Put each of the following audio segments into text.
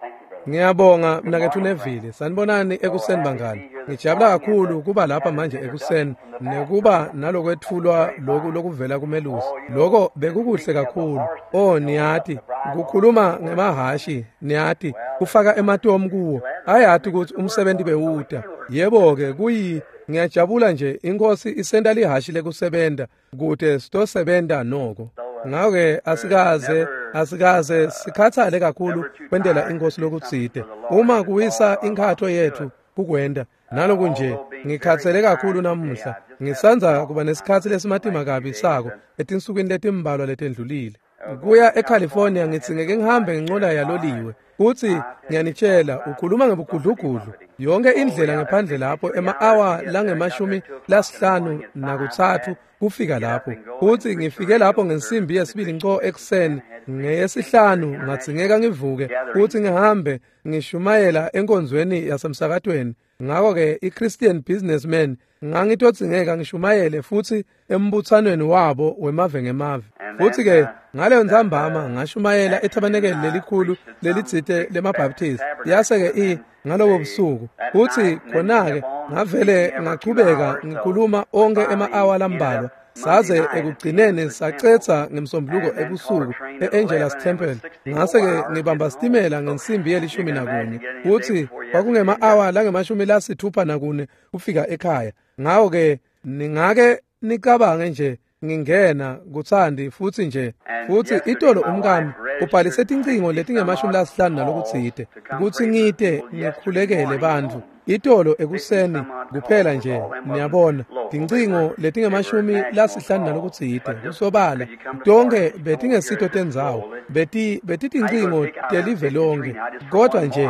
Ngiyabonga mnakethu Neville. Sanibonani ekuseni bangani. Ngijabula kakhulu kuba lapha manje ekuseni nekuba nalokwethulwa lokuvela kumelusi. Lokho bekukuhle kakhulu. Oh niyati ukukhuluma ngemahashi niyati kufaka ematomu kuwo. Ayathi ukuthi umsebenzi bewuda. Yebo ke ngiyajabula nje inkosi isenda lihashi lekusebenta kude sitosebenta noko. Ngake asikaze sikhathale kakhulu kwendela inkosi lokutsite uma kuwisa inkhatho yethu kukwenda naloku nje ngikhathele kakhulu namuhla ngisanza kuba nesikhathi lesimatima kabi sako etinsukwini letimbalwa letendlulile kuya eCalifornia ngithi ngeke ngihambe nginqola yaloliwe uthi ngiyanitshela ukhuluma ngebugudlugudlu yonke indlela ngephandle lapho ema-hour langemashumi lasihlanu nakuthathu kufika lapho uthi ngifike lapho ngensimbi yesibili nco ekuseni ngeyesihlanu ngathingeka ngivuke uthi ngihambe ngishumayela enkonzweni yasemsakatweni ngakho-ke i-Christian businessman ngangitothingeka ngishumayele futhi embuthanweni wabo wemave ngemave futhi-ke ngaleyo nzambama ngashumayela ethabanekeli lelikhulu lelitsite lemabhaptist yase-ke ngalobo busuku uthi khona-ke ngavele ngaqhubeka ngikhuluma onke ema-hour lambalwa saze ekugcineni sacetha ngemsombuluko ebusuku e-Angelus Temple ngase-ke ngibamba sitimela ngensimbi yelishumi nakunye uthi kwakungema-hour langemashumi lasithupha nakune kufika ekhaya ngako-ke ningake nicabange nje ngingena kuthandi futhi itolo umkami ubhalise tincingo letingemashumi lasihlanu nalokutsite ukuthi ngite ngikhulekele bantfu itolo ekuseni kuphela nje niyabona tincingo letingemashumi lasihlanu nalokutsite kusobala tonke betingesito tendzawo betitincingo telive lonke kodwa nje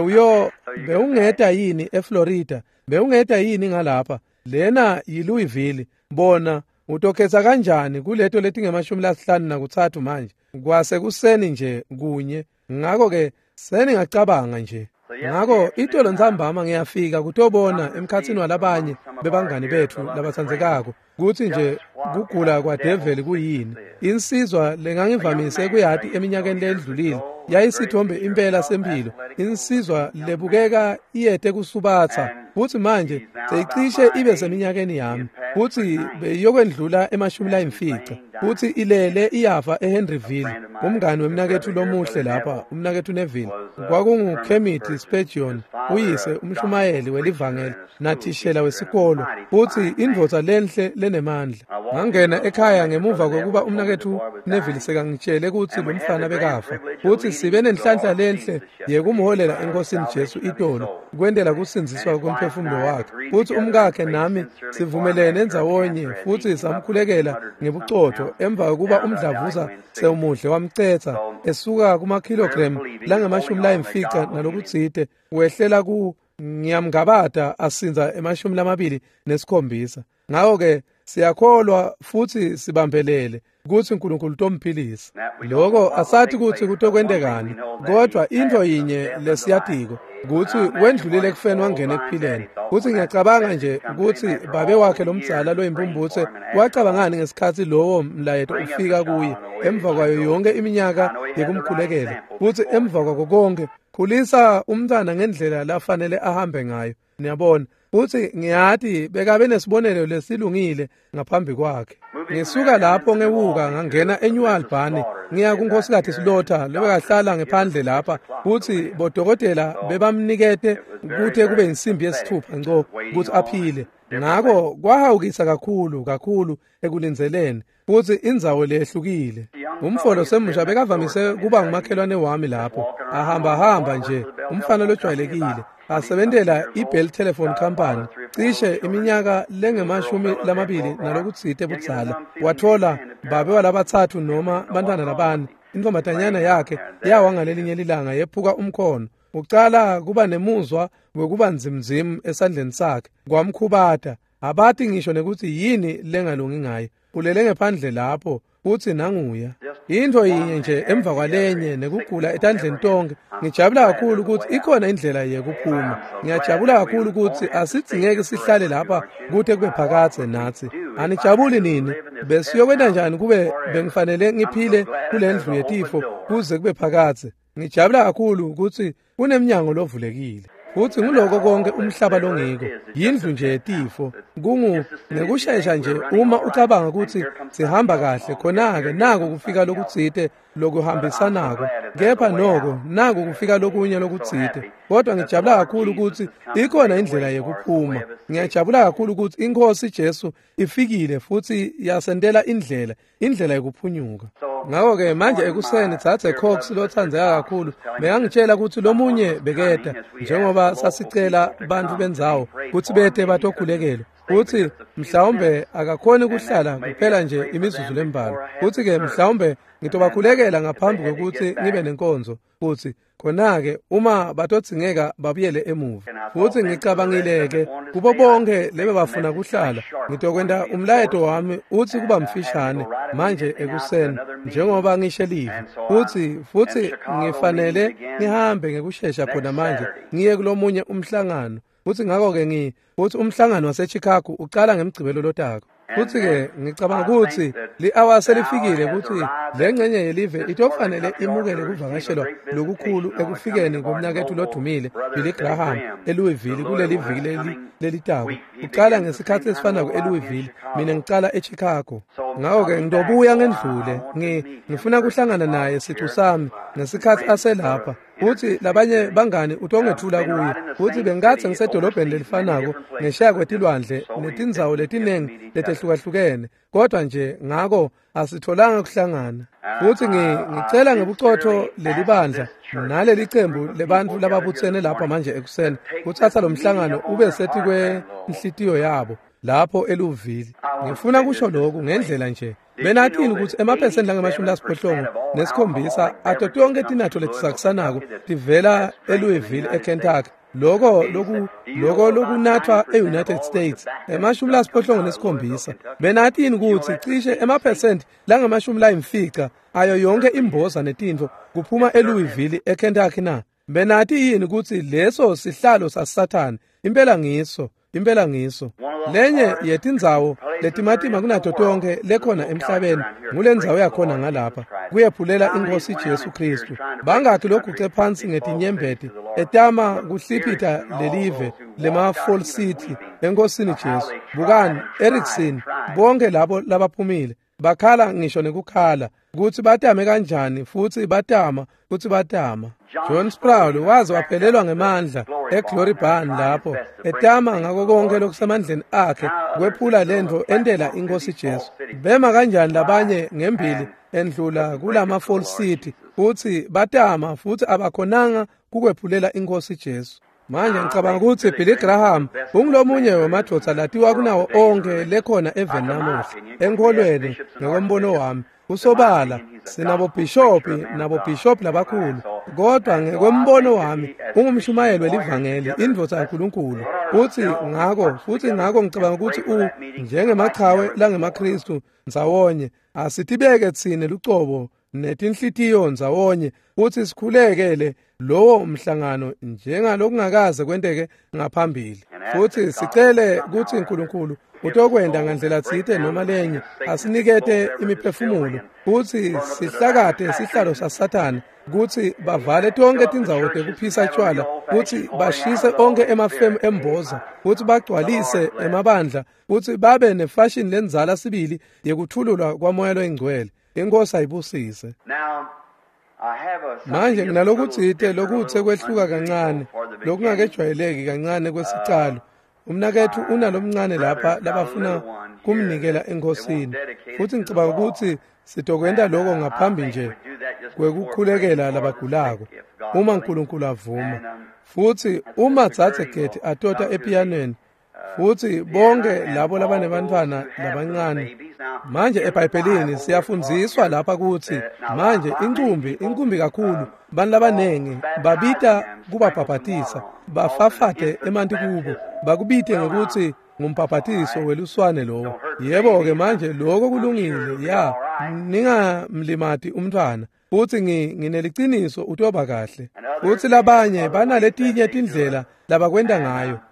bewungeta yini eFlorida bewungeta yini ngalapha lena yiLouisville bona utokhetha kanjani kuleto letingemashumi lasihlanu nakuthathu manje kwase kuseni nje kunye ngako-ke seningacabanga nje ngako itolo nzambama ngiyafika kutobona emkhathini walabanye bebangani bethu labathandzekako kuthi nje kugula kwaDevil kuyini insizwa lengangivamise kuyati eminyakeni ledlulile yayisithombe impela sempilo insizwa lebukeka iyete kusubatha futhi manje seyicishe ibe seminyakeni yami futhi beyokwendlula emashumi layimfica futhi ilele iyafa eHenryville umngani wemnakethu lomuhle lapha umnakethu Neville kwakunguKenneth Spurgeon uyise umshumayeli welivangeli nathishela wesikolo futhi indvodza lenhle lenemandla ngangena ekhaya ngemuva kokuba umnakethu Neville sekangitshele ukuthi lo mfana bekafa futhi sibe nenhlanhla lenhle yekumholela enkosini Jesu itolo kwendela kusinziswa komphefumulo wakhe futhi umkakhe nami sivumelene ndzawonye futhi samkhulekela ngebucotho emva kokuba umdlavuza sewumuhle wamcetha esuka kuma-kilogram langemashumi layimfica nalokutsite wehlela ngiyamngabada asinza emashumi lamabili nesikhombisa ngako-ke siyakholwa futhi sibambelele ukuthi uNkulunkulu tomphilisa lokho asathi ukuthi kutokwendekani kodwa into yinye lesiyatiko ukuthi wendlulile ekufeni wangena ekuphileni futhi ngiyacabanga nje ukuthi babe wakhe lomdzala loyimpumbuthe wacabangani ngesikhathi lowo mlayeto ufika kuye emva kwayo yonke iminyaka yekumkhulekela futhi emva kwako konke khulisa umntana ngendlela lafanele ahambe ngayo niyabona futhi ngiyathi bekabe nesibonelo lesilungile ngaphambi kwakhe ngisuka lapho ngewuka ngangena eNew Albany ngiya kunkosikazi Silotha lebekahlala ngephandle lapha futhi bodokotela bebamnikete kuthe kube insimbi yesithupha nco ukuthi aphile ngako kwahawukisa kakhulu ekulinzeleni futhi indzawo lehlukile umfolo semusha bekavamise kuba ngumakhelwane wami lapho ahamba nje umfana lojwayelekile asebentela iBell Telephone Company cishe iminyaka lengemashumi lamabili nalokutsite budzala wathola babe walabathathu noma bantwana labane intombatanyana yakhe yawa ngalelinye ilanga yephuka umkhono ucala kuba nemuzwa wekuba nzimnzim esandleni sakhe kwamkhubata abathi ngisho nekuthi yini lengalungi ngaye ulele ngephandle lapho uthi nanguya into yinye nje emva kwalenye nekugula etandleni tonke ngijabula kakhulu ukuthi ikhona indlela yekuphuma ngiyajabula kakhulu ukuthi asithingeke sihlale lapha kuthe kube phakathe nathi anijabuli nini besiyokwenda njani kube bengifanele ngiphile kule ndlu yetifo kuze kube phakathe ngijabula kakhulu ukuthi kuneminyango lovulekile futhi nguloko konke umhlaba longiko yindlu nje yetifo ngekushesha nje uma ucabanga ukuthi sihamba kahle khona-ke nako kufika lokutsite lokuhambisanako kepha noko nako kufika lokunye lokutsite kodwa ngijabula kakhulu ukuthi ikhona indlela yekuphuma ngiyajabula kakhulu ukuthi inkosi Jesu ifikile futhi yasendela indlela yekuphunyuka ngakho-ke manje ekuseni thathe Cox lothandzeka kakhulu bekangitshela ukuthi lomunye beketa njengoba sasicela bantu benzawo ukuthi bethe batogulekela futhi mhlawumbe akakhoni ukuhlala kuphela nje imizuzu lembalwa futhi-ke mhlawumbe ngitobakhulekela ngaphambi kokuthi ngibe nenkonzo futhi khona-ke uma batodzingeka babuyele emuva futhi ngicabangile-ke kubo bonke lebe bafuna kuhlala ngitokwenda umlayeto wami uthi kuba mfishane manje ekuseni njengoba ngishe live futhi ngifanele ngihambe ngekushesha khona manje ngiye kulomunye umhlangano futhi ngakho-ke futhi umhlangano waseChicago uqala ngeMgcibelo lotako futhi-ke ngicabanga ukuthi li-hour selifikile ukuthi le ngxenye yelive itofanele imukele kuvakashelwa lokukhulu ekufikeni komnakethu lodumile Billy Graham eLouisville kuleli viki lelitako uqala ngesikhathi esifanako eLouisville mina ngiqala eChicago ngakho-ke ngitobuya ngendlule ngifuna kuhlangana naye siqu sami ngesikhathi aselapha futhi labanye bangani utongethula kuye futhi bengathi ngisedolobheni lelifanako ngesheya kwetilwandle netindzawo letinengi letehlukahlukene kodwa nje ngako asitholanga kuhlangana futhi ngicela ngebucotho leli bandla naleli cembu lebantu lababuthene lapha manje ekuseni kuthatha lo mhlangano ube sethi kwenhlitiyo yabo lapho eLouisville ngifuna kusho lokhu ngendlela nje benathini ukuthi emaphesenti la-87 ato yonke tinatho letisakusanako tivela eLouisville eKentucky loko lokunathwa e-United States ema-87 benathini ukuthi cishe emaphesenti la-50 ayo yonke imboza netintfo kuphuma eLouisville eKentucky na benathi yini ukuthi leso sihlalo sasathane impela ngiso lenye yetindzawo letimatima kunato tonke lekhona emhlabeni ngule ndzawo yakhona ngalapha kuyephulela inkosi Jesu Kristu bangakhi loguce phansi ngetinyembeti etama kuhliphita lelive lema-Fall City enkosini Jesu bukani Erickson bonke labo labaphumile bakhala ngisho nekukhala ukuthi batame kanjani futhi batama John Sproul waze waphelelwa ngemandla eGlory Barn lapho etama ngako konke lokusemandleni akhe kwephula lento endela inkosi Jesu bema kanjani labanye ngembili endlula kulama-Fall City futhi batama futhi abakhonanga kukwephulela inkosi Jesu manje ngicabanga ukuthi Billy Graham ungilomunye wamadoda latiwa kunawo onke lekhona even namuhla enkholweni ngokombono wami usobala sinabobhishophi labakhulu kodwa ngekwembono wami ungumshumayeli welivangeli indvodza kaNkulunkulu futhi ngako ngicabanga ukuthi njengemachawe langemaKristu ndzawonye asitibeke tsine lucobo netinhlitiyo ndzawonye futhi sikhulekele lowo mhlangano njengalokungakaze kwenteke ngaphambili futhi sicele ukuthi uNkulunkulu utokwenda ngandlela tsite noma lenye asinikete imiphefumulo futhi sihlakade sihlalo saSathane ukuthi bavale tonke tindzawo tekuphisa tshwala futhi bashise onke emafemu emboza futhi bagcwalise emabandla futhi babe nefashini lenzala sibili yekuthululwa kwamoya loyingcwele inkosi ayibusise manje nginalokutsite lokuthe kwehluka kancane lokungakejwayeleki kancane kwesicalo umnakethu unalomncane lapha labafuna kumnikela enkosini futhi ngicabanga ukuthi sitokwenda lokho ngaphambi nje kwekukhulekela labagulako uma uNkulunkulu avuma futhi uma Dzadzegethi atota epiyanweni futhi bonke labo labanebantwana labancane manje eBhayibhelini siyafundziswa lapha ukuthi manje inkumbi kakhulu bantu labanengi babita kubabhabhatisa bafafate emanti kubo bakubite ngokuthi ngumbhabhatiso weluswane lowo yebo-ke manje lokho kulungile ningamlimati umntwana futhi ngineliciniso utoba kahle futhi labanye banaletinye tindlela labakwenda ngayo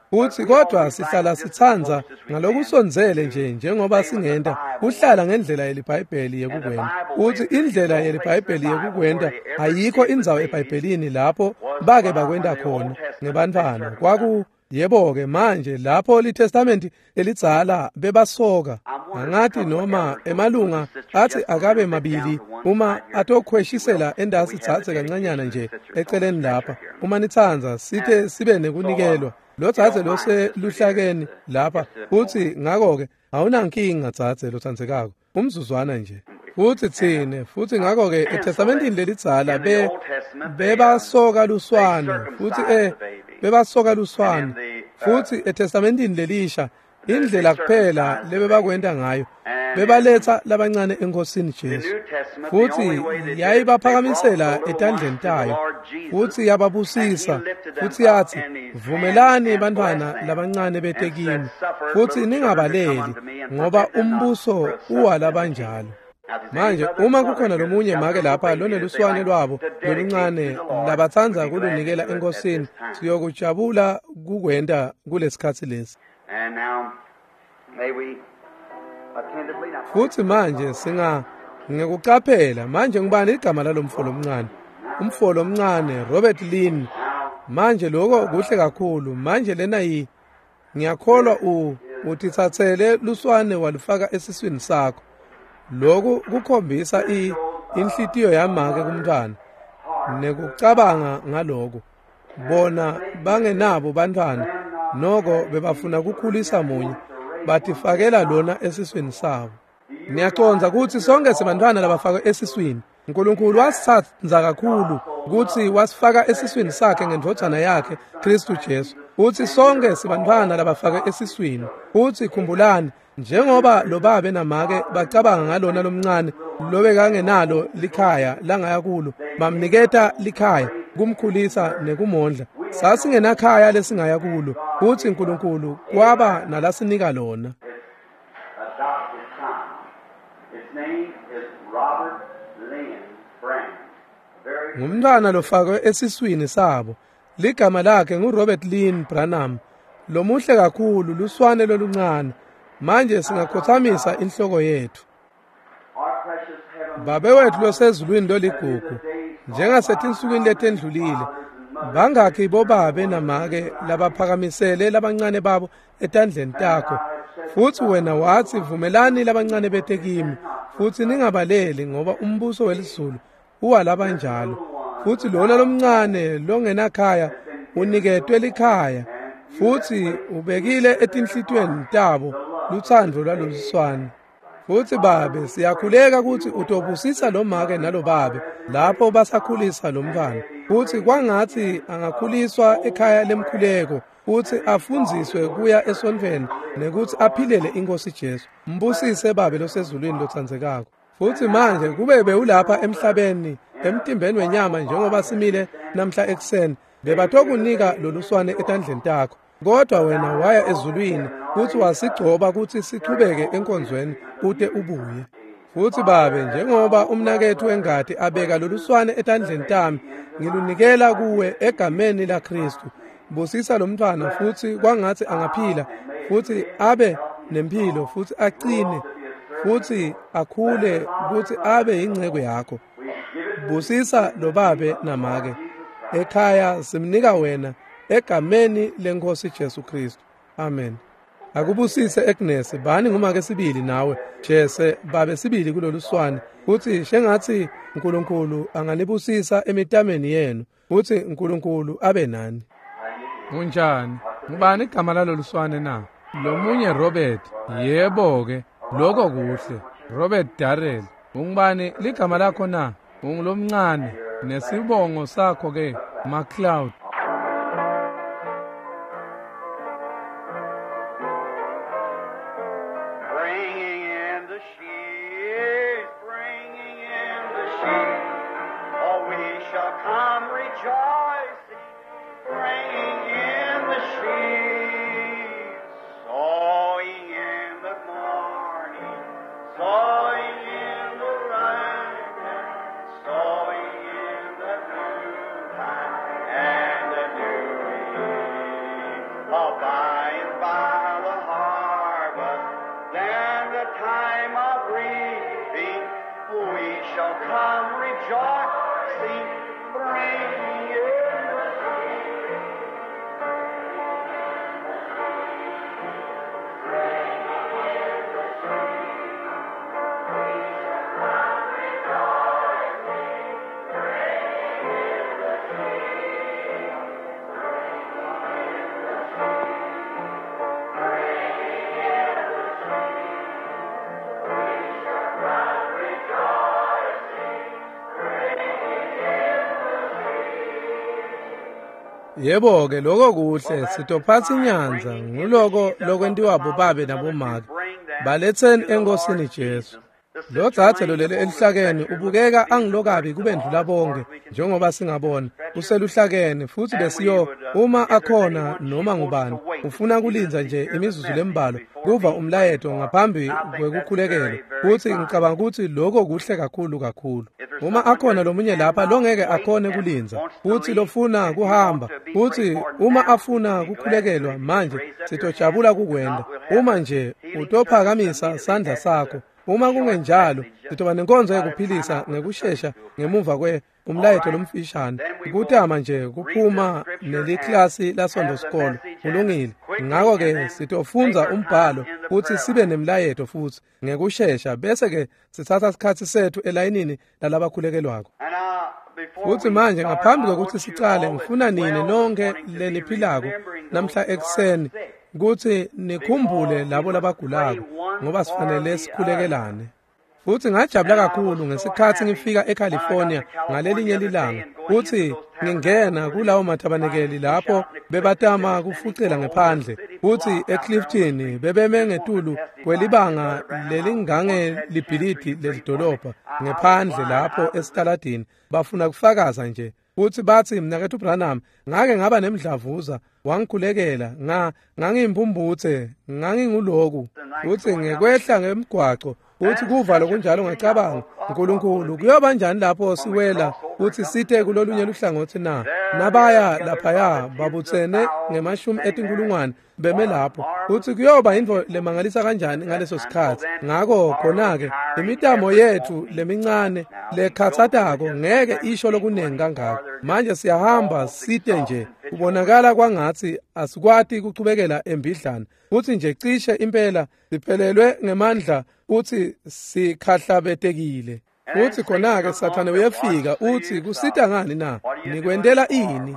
futhi kodwa sihlala sithanza ngalokusonzele nje njengoba singenta uhlala ngendlela yelibhayibheli yekukwenda. Uthi indlela yelibhayibheli yekukwenda ayikho indzawo eBhayibhelini lapho bake bakwenda khona ngebantwana. Yebo-ke manje lapho liTestamenti elidzala bebasoka angathi noma emalunga athi akabe mabili uma atokhweshisela endasi dzatse kancanyana nje eceleni lapha. Uma nitsanza sithe sibe nekunikelwa lo dzatse loseluhlakeni lapha futhi ngako-ke awunankinga dzatse lotsandzekako umzuzwana nje. Futhi tsine futhi ngako-ke eTestamentini lelidzala bebasoka luswane futhi bebasoka luswane futhi eTestamentini lelisha indlela kuphela lebebakwenda ngayo bebaletha labancane enkosini Jesu futhi yayibaphakamisela etandleni tayo futhi yababusisa futhi yathi vumelani bantwana labancane betekini futhi ningabaleli ngoba umbuso uwalabanjalo. Manje uma kukhona lomunye make lapha loneluswane lwabo loluncane labathanza kulunikela enkosini siyokujabula kukwenda kulesikhathi lesi. Futhi manje ngekucaphela manje ngibani igama lalomfolo omncane. Umfolo omncane Robert Lynn. Manje lokho kuhle kakhulu. Manje lena ngiyakholwa utithathele luswane walufaka esiswini sakho. Lokhu kukhombisa inhlitiyo yamake kumntwana nekucabanga ngaloko. Bona bangenabo bantwana noko bebafuna kukhulisa munye batifakela lona esiswini sabo. Niyaconza ukuthi sonke sibantwana labafakwe esiswini. uNkulunkulu wasithanza kakhulu ukuthi wasifaka esiswini sakhe ngendodana yakhe Kristu Jesu. Uthi sonke sibantwana labafakwe esiswini. Uthi khumbulani njengoba lobabe namake bacabanga ngalona lomncane lobekangenalo likhaya langaya kulo bamniketa likhaya kumkhulisa nekumondla. Sasingenakhaya lesingaya kulo uthi uNkulunkulu kwaba nalasinika lona. Ngumntwana lofakwe esiswini sabo. Ligama lakhe nguRobert Lynn Branham. Lomuhle kakhulu luswane loluncane. Manje singakhothamisa inhloko yethu. Babe wethu losezulwini loligugu njengasethi insukwini letendlulile bangakhi bobabe namake labaphakamisele labancane babo etandleni takho futhi wena wathi vumelani labancane betekimi futhi ningabaleli ngoba umbuso welizulu uwalabanjalo futhi lona lomncane longenakhaya uniketwe likhaya futhi ubekile etinhlitweni tabo luthando lwaloluswane. Futhi babe siyakhuleka ukuthi utobusisa lo make nalo babe lapho basakhulisa lo mntwana futhi kwangathi angakhuliswa ekhaya lemkhuleko futhi afundziswe kuya esonveni nekuthi aphilele inkosi Jesu. Mbusise babe losezulwini lothandzekako. Futhi manje kube bewulapha emhlabeni emtimbeni wenyama njengoba simile namhla ekuseni bebatokunika loluswane etandleni takho. Kodwa wena waya ezulwini futhi wasigcoba ukuthi sichubeke enkonzweni ude ubuye. Futhi babe njengoba umnakethu wengadi abeka loluswane etandleni tami ngilunikela kuwe egameni laKristu. Busisa lo mntwana futhi kwangathi angaphila futhi abe nempilo futhi aqine futhi akhule ukuthi abe ingcebo yakho. Busisa lo babe namake ekhaya simnika wena egameni lenkosi Jesu Kristu. Amen. Akubusise Agnes bani ngumake sibili nawe Jese babe sibili kulolu swane uthi shengathi uNkulunkulu anganibusisa emitameni yenu uthi uNkulunkulu abe nani. Unjani? Ngubani igama lalolu swane na? Lomunye Robert. Yebo ke lokho kuhle. Robert Darrell. Ungubani ligama lakho na? Ungulomncane nesibongo sakho ke McCloud. And shall come rejoicing, bringing Yebo ke lokho kuhle sitophatha inyanza nguloko lokwentiwa bobabe nabomake baletheni enkosini Jesu. Lo thathelo leli elihlakene ubukeka angilokabi kubendlula bonke njengoba singabona useluhlakene futhi besiyo uma akhona noma ngubani ufuna kulinza nje imizuzu lembalo kuva umlayeto ngaphambi kwekukhulekela futhi ngicabanga ukuthi lokho kuhle kakhulu. Uma akhona lomunye lapha longeke akhone kulinza futhi lofuna kuhamba futhi uma afuna kukhulekelwa manje sitojabula kukwenda uma nje utophakamisa sandla sakho. Uma kungenjalo sitoba nenkonzo yokuphilisa ngekusheshsha ngemuva umlayeto lomfishane ukutama nje kuphuma neliklasi lasonto sikolo kulungile. Ngakho ke sitofunza umbhalo futhi sibe nemlayeto futhi ngekusheshsha bese ke sithatha isikhathi sethu elayinini lalabakhulekelwako. Futhi manje ngaphambi kokuthi sicale ngifuna nini nonke leniphilako namhla ekseni ukuthi nikhumbule labo labagulako ngoba sifanele sikhulekelane. Futhi ngajabula kakhulu ngesikhathi ngifika eCalifornia ngalelinye lilanga futhi ngingena kulawo mathabanekeli lapho bebatama kufucela ngephandle futhi eClifton bebeme ngetulu kwelibanga lelingange libhilidi lelidolobha ngephandle lapho esitaladini bafuna kufakaza nje futhi bathi mina kethu Branham ngake ngaba nemdlavuza wangikhulekela ngangimbumbuthe nganginguloku futhi ngekwehla ngemgwaco futhi kuva lokunjalo ngacabanga uNkulunkulu kuyoba njani lapho siwela futhi sithe kulolunye luhlangothi nabaya laphaya babuthene ngemashumi etinkulungwane beme lapho futhi kuyoba into lemangalisa kanjani ngaleso sikhathi. Ngakho khona-ke imitamo yethu lemincane lekhathathako ngeke isho lokunengi kangako. Manje siyahamba side nje kubonakala kwangathi asikwati kuchubekela embidlana futhi nje cishe impela siphelelwe ngemandla futhi sikhahlabetekile. Futhi khona-ke Sathane uyafika uthi kusita ngani na nikwendela ini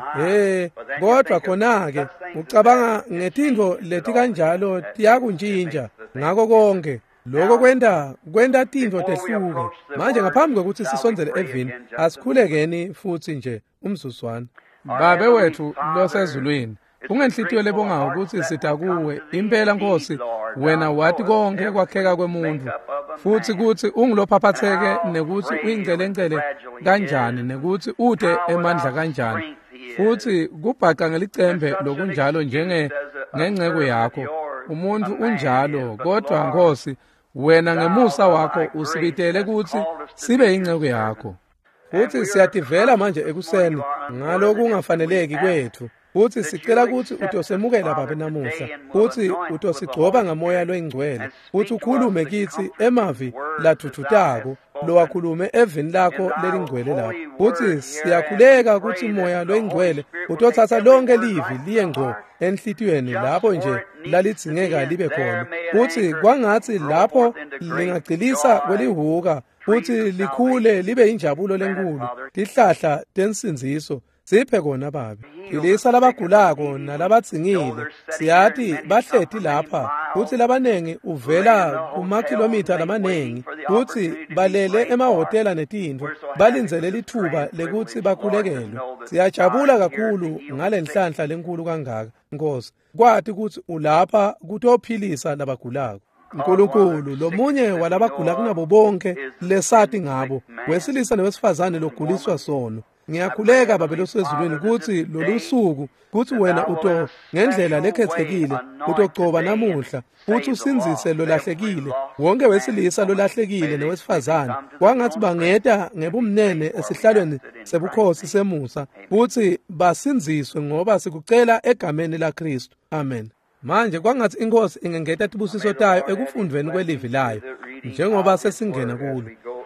kodwa khona-ke ucabanga ngetintfo leti kanjalo tiyakuntshintsha ngako konke lokho kwenda tintfo tehluke. Manje ngaphambi kokuthi sisondzele evini asikhulekeni futhi nje umzuzwana. Babe wethu losezulwini kungenhlitiyo lebonga ukuthi sitha kuwe impela Nkosi wena wathi konke kwakheka kwemuntu futhi kuthi ungilophaphatheke nekuthi uyingcelencele kanjani nekuthi ude emandla kanjani futhi kubhaqa ngelicembe lokunjalo ngengceko yakho umuntu unjalo kodwa Nkosi wena ngemusa wakho usibitele ukuthi sibe ingceko yakho. Futhi siyativela manje ekuseni ngalokhu kungafaneleki kwethu futhi sicela ukuthi utosemukela Baba namuhla futhi utosigcoba ngamoya loyingcwele futhi ukhulume kithi emavi lathuthutako lowakhulume evini lakho lelingcwele lapho futhi siyakhuleka ukuthi moya loyingcwele utothatha lonke livi liye ngqo enhlitiyweni lapho nje lalidzingeka libe khona futhi kwangathi lapho lingagcilisa kwelihuka futhi likhule libe injabulo lenkulu tihlahla tensinziso siphe kona Baba. Ilisa labagulako nalabadzingile siyathi bahleti lapha futhi labanengi uvela kumakhilomitha lamanengi futhi balele emahotela netindlu balinzele lithuba lekuthi bakhulekelwe. Siyajabula kakhulu ngalenhlanhla lenkulu kangaka Nkosi kwathi ukuthi ulapha kutophilisa labagulako. Nkulunkulu lomunye walabagula kunabo bonke lesati ngabo wesilisa nowesifazane loguliswa sono. Ngiyakhuleka Baba losezulwini ukuthi lolusuku kuthi wena uto ngendlela lekhethekile utogcoba namuhla futhi usinzise lolahlekile wonke wesilisa lolahlekile nowesifazane kwangathi bangeda ngebumnene esihlalweni sebukhosi semusa futhi basinziswe ngoba sikucela egameni laKristu. Amen. Manje kwangathi inkosi ingengeta tibusiso tayo ekufundweni kwelivi layo njengoba sesingena kulo.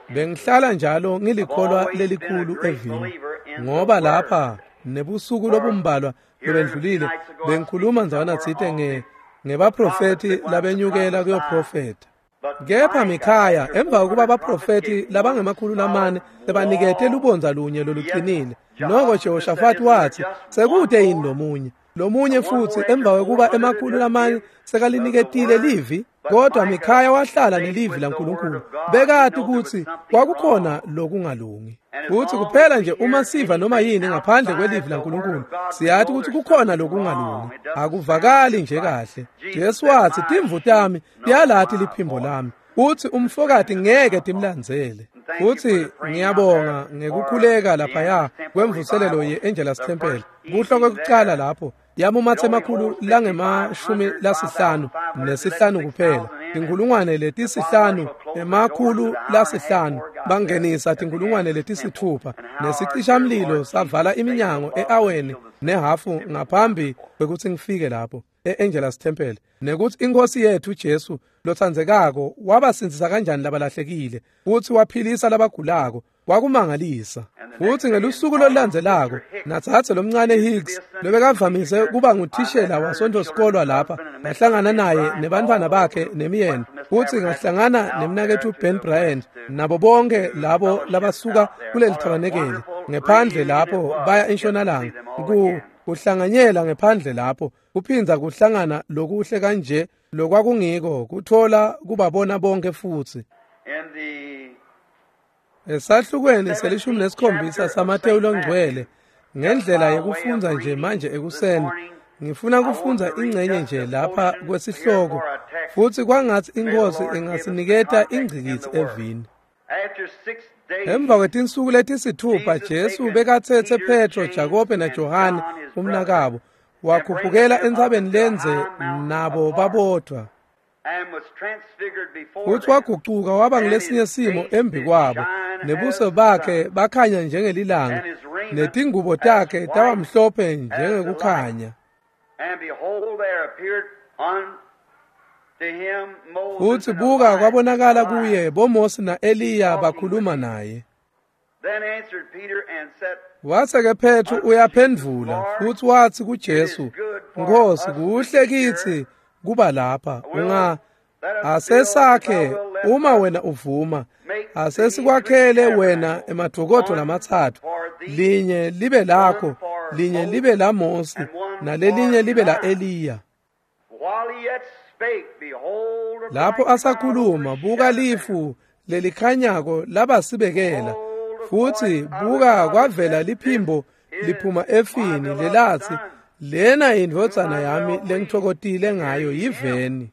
bengihlala njalo ngilikholwa lelikhulu evini, ngoba lapha nebusuku lobumbalwa lobendlulile bengikhuluma nzana thithe ngebaprofeti labenyukela kuyoprofeta. Kepha Mikhaya emva kokuba abaprofeti labangemakhulu lamane sebanikethe ubonza lunye loluqinile, noko Jehoshafati wathi sekude yini lomunye futhi emva kokuba emakhulu lamane sekaliniketile livi. Kodwa Mikhaya wahlala nelivi laNkulunkulu, bekade ukuthi kwakukhona lokungalungi. Futhi kuphela nje uma siva noma yini ngaphandle kwelivi laNkulunkulu, siyathi ukuthi kukhona lokungalungi, akuvakali nje kahle. Jesu wathi timvu tami liyalathi liphimbo lami, uthi umfokati ngeke timlandzele. Futhi ngiyabonga ngekukhuleka laphaya kwemvuselelo ye-Angelus Temple. Kuhlo kwekucala lapho yamumathe emakhulu lange-55 kuphela, tinkulungwane letisihlanu emakhulu lasihlanu bangenisa tinkulungwane letisithupha, nesicishamlilo savala iminyango e-aweni nehafu ngaphambi kwekuthi ngifike lapho e-Angelus Temple, nekuthi inkosi yethu Jesu lothandzekako wabasinzisa kanjani labalahlekile futhi waphilisa labagulako, kwakumangalisa. Futhi ngelusuku lolandzelako natsatse lomncane Higgs lobekavamise kuba nguthishela wasonto-sikolwa lapha, ngahlangana naye nebantwana bakhe nemiyeni, futhi ngahlangana nemnakethu Ben Bryant nabo bonke labo labasuka kuleli thabanekeli ngephandle lapho baya entshonalanga, kuhlanganyela ngephandle lapho kuphindza kuhlangana lokuhle kanje lokwakungiko kuthola kubabona bonke futhi. Esahlukweni se-17 samaTewu Longcwele ngendlela yekufundza nje manje ekuseni ngifuna kufundza ingcenye nje lapha kwesihloko, futhi kwangathi inkosi ingasiniketa ingcikitsi evini. Emva kwetinsuku letisithupha Jesu bekathethe Petro, Jakobe naJohane umnakabo, wakhuphukela entsabeni lenze nabo babodwa. Futhi waguquka waba ngilesinye simo embi kwabo, nebuso bakhe bakhanya njengelilanga, netingubo takhe tabamhlophe njengekukhanya. Futhi buka kwabonakala kuye boMose na-Eliya bakhuluma naye. Wase-ke Petru uyaphendvula futhi wathi kuJesu, Nkosi, kuhle kithi kuba lapha, asesakhe uma wena uvuma, asesikwakhele wena emadokodo lamathathu, linye libe lakho, linye libe la Mose, nalelinye libe la Eliya. Lapho asakhuluma buka lifu lelikhanyako labasibekela, futhi buka kwavela liphimbo liphuma efini lelathi, lena indvodzana yami lengithokozile ngayo yiveni.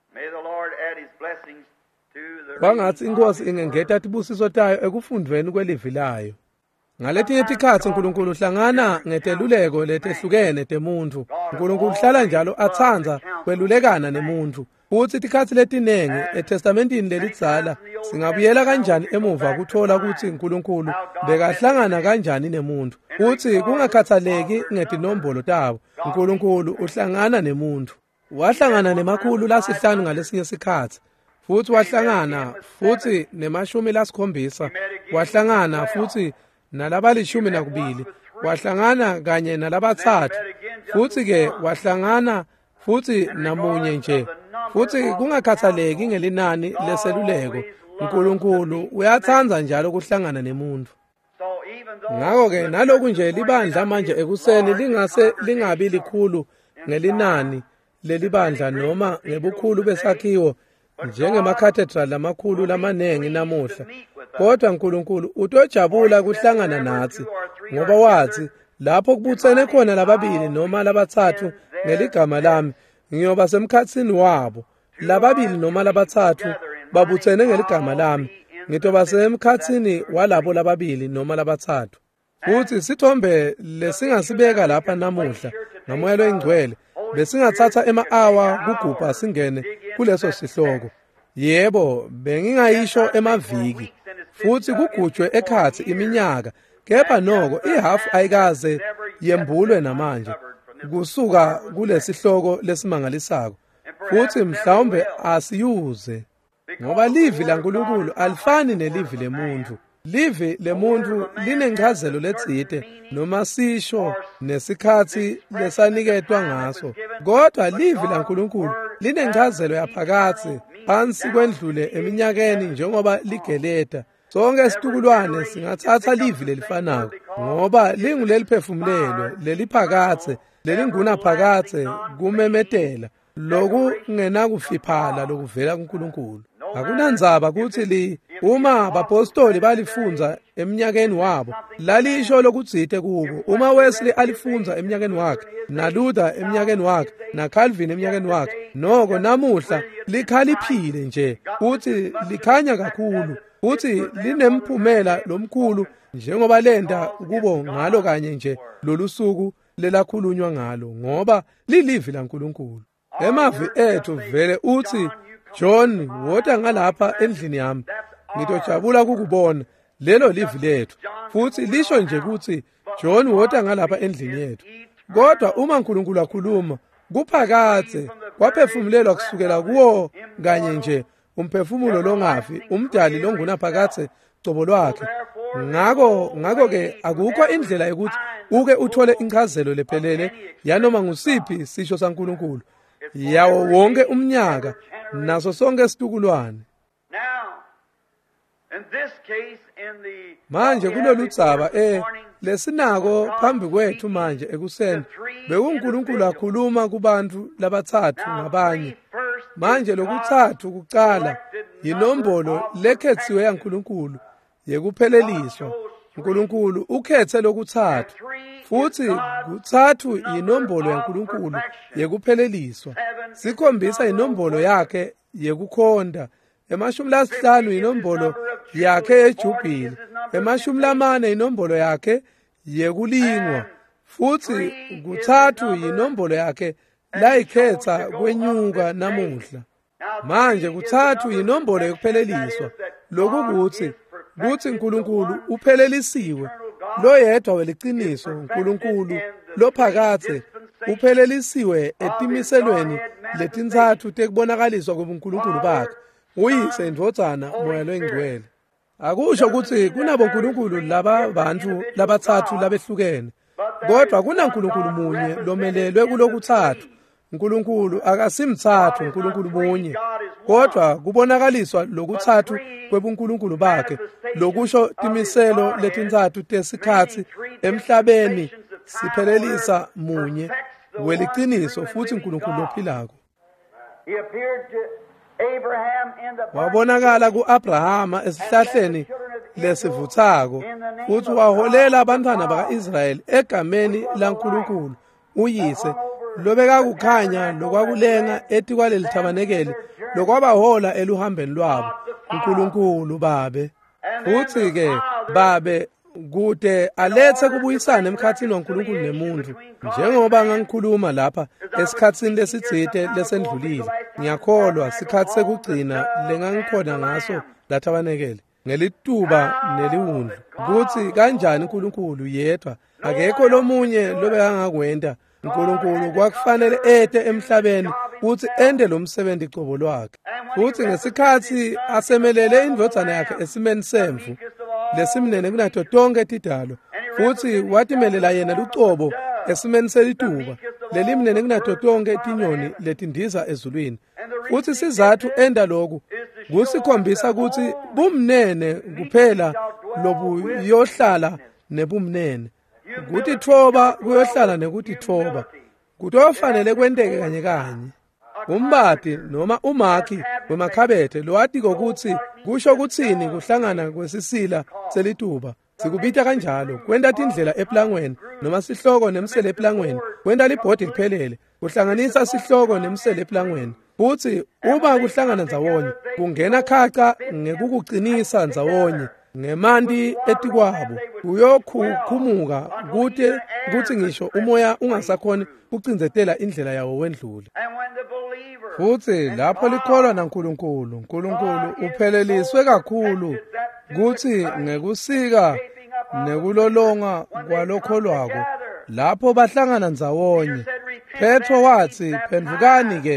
Kwangathi inkosi ingengeta tibusiso tayo ekufundweni kwelivi layo. Ngaletinye tikhatsi uNkulunkulu uhlangana ngeteluleko letehlukene temuntu. uNkulunkulu uhlala njalo atsandza kwelulekana nemuntu. Futhi tikhatsi letinengi eTestamentini lelidzala singabuyela kanjani emuva kuthola ukuthi uNkulunkulu bekahlangana kanjani nemuntu. Futhi kungakhathaleki ngetinombolo tabo, uNkulunkulu uhlangana nemuntu. Wahlangana nemakhulu lasihlanu ngalesinye sikhatsi, futhi wahlangana futhi ne-70, wahlangana futhi nalaba-12, wahlangana kanye nalabathathu, futhi-ke wahlangana futhi namunye nje. Futhi kungakhathaleki ngelinani leseluleko, uNkulunkulu uyathanda njalo ukuhlangana nemuntu. Ngakho-ke naloku nje libandla manje ekuseni lingase lingabi likhulu ngelinani lelibandla noma ngebukhulu besakhiwo njengemacathedral amakhulu lamanengi namuhla, kodwa uNkulunkulu utojabula kuhlangana nathi, ngoba wathi lapho kubuthene khona lababili noma labathathu ngeligama lami, ngiyoba semkhatsini wabo. Lababili noma labathathu babuthene ngeligama lami, ngitoba semkhatsini walabo lababili noma labathathu. Futhi sithombe lesingasibeka lapha namuhla ngomoya oyingcwele besingathatha ema-awa kugubha singene kuleso sihloko. Yebo, bengingayisho emaviki, futhi kugujwe ekhathi iminyaka, kepha noko ihafu ayikaze yembulwe namanje kusuka kulesihloko lesimangalisako, futhi mhlawumbe asiyuze. ngoba livi laNkulunkulu alifani nelivi lemuntu. Livi lemuntu linencazelo letsite noma sisho nesikhathi lesaniketwa ngaso, kodwa livi laNkulunkulu linencazelo yaphakathi phansi kwendlule eminyakeni njengoba ligeleda. Sonke isitukulwane singathatha livi lelifanayo ngoba linguleliphefumulelwe, leliphakathe, lelingunaphakathe kumemetela lokhu kungenakufiphala lokuvela kuNkulunkulu. Akunandzaba ukuthi uma abapostoli balifunza eminyakeni wabo, lalisho lokutsite kubo. Uma Wesley alifunza eminyakeni wakhe, na Luther eminyakeni wakhe, na Calvin eminyakeni wakhe, noko namuhla likhaliphile nje ukuthi likhanya kakhulu, ukuthi linemphumela lomkhulu njengoba lenda kubo ngalo kanye nje lolu suku lelakhulunywa ngalo, ngoba lilivi laNkulunkulu. Emavi ethu vele uthi, John, wota ngalapha endlini yami, ngitojabula kukubona lelo livi lethu. Futhi lisho nje ukuthi John wota ngalapha endlini yethu. Kodwa uma uNkulunkulu akhuluma, kuphakathe kwaphefumulelwa kusukela kuwo kanye nje umphefumulo longafi, umdali longunaphakathe cobo lwakhe. Ngako ke akukho indlela yokuthi uke uthole incazelo lephelele yanoma ngusiphi sisho saNkulunkulu yawo wonke umnyaka naso sonke isitukulwane. Manje kulolu dzaba lesinako phambi kwethu manje ekuseni bekuNkulunkulu akhuluma kubantu labathathu ngabanye. Manje lokuthathu kuqala yinombolo lekhethiwe yaNkulunkulu yekupheleliswa. uNkulunkulu ukhethe lokuthathu, futhi kuthathu yinombolo yaNkulunkulu yekupheleliswa. Sikhombisa inombolo yakhe yekukhonda. 50 inombolo yakhe yejubhili. 40 inombolo yakhe yekulingwa. Futhi kuthathu yinombolo yakhe layikhetha kwenyuka namuhla. Manje kuthathu yinombolo yokupheleliswa. Lokhu kuthi uNkulunkulu uphelelisiwe. Lo yedwa weliqiniso uNkulunkulu lophakathe uphelelisiwe etimiselweni letintathu tekubonakaliswa kobuNkulunkulu bakhe, uYise, iNdodana, Moya loNgcwele. Akusho ukuthi kunaboNkulunkulu laba bantu labathathu labehlukene, kodwa kunaNkulunkulu munye lomelelwe kulokuthathu. uNkulunkulu akasimthathu, uNkulunkulu munye, kodwa kubonakaliswa lokuthathu kwebuNkulunkulu bakhe, lokusho timiselo letintathu tesikhathi emhlabeni siphelelisa munye weliqiniso futhi uNkulunkulu lophilako. Wabonakala ku-Abrahama esihlahleni lesivuthako, futhi waholela abantwana baka-Israyeli egameni laNkulunkulu uYise, lobekakukhanya lokwakulenga eti kwaleli thabanekeli lokwabahola eluhambeni lwabo uNkulunkulu Babe. Futhi-ke Babe kude alethe kubuyisana emkhathini waNkulunkulu nemuntu, njengoba ngangikhuluma lapha esikhathini lesitsite lesendlulile. Ngiyakholwa sikhathi sekugcina lengangikhona ngaso lathabanekele ngelituba neliwundlu, ukuthi kanjani uNkulunkulu yedwa, akekho lomunye lobekangakwenda. uNkulunkulu kwakufanele ete emhlabeni ukuthi ende lo msebenzi cobo lwakhe. Futhi ngesikhathi asemelele indodana yakhe esimeni semvu lesimnene kunato tonke tidalo, futhi watimelela yena lucobo esimeni selituba lelimnene kunato tonke tinyoni letindiza ezulwini. Futhi sizathu enda lokhu kusikhombisa ukuthi bumnene kuphela lobu yohlala nebumnene, kuthi thoba kuyohlala nekuthi thoba kutofanele kwenteke kanye kanye. Umbati noma umakhi wemakhabethe lowati kokuthi kusho ukuthini kuhlangana kwesisila selituba. Sikubita kanjalo kwenda tindlela eplangweni noma sihloko nemsele eplangweni, kwenda libhodi liphelele kuhlanganisa sihloko nemsele eplangweni. Futhi uma kuhlangana ndzawonye kungena khaca ngekukuqinisa ndzawonye ngemanti etikwabo kuyokhumuka kuthi ngisho umoya ungasakhoni ucinzetela indlela yawo wendlule. Futhi lapho likholwa naNkulunkulu, uNkulunkulu upheleliswe kakhulu kuthi ngekusika nekulolonga kwalokholwako lapho bahlangana ndzawonye. Petro wathi, phendukani-ke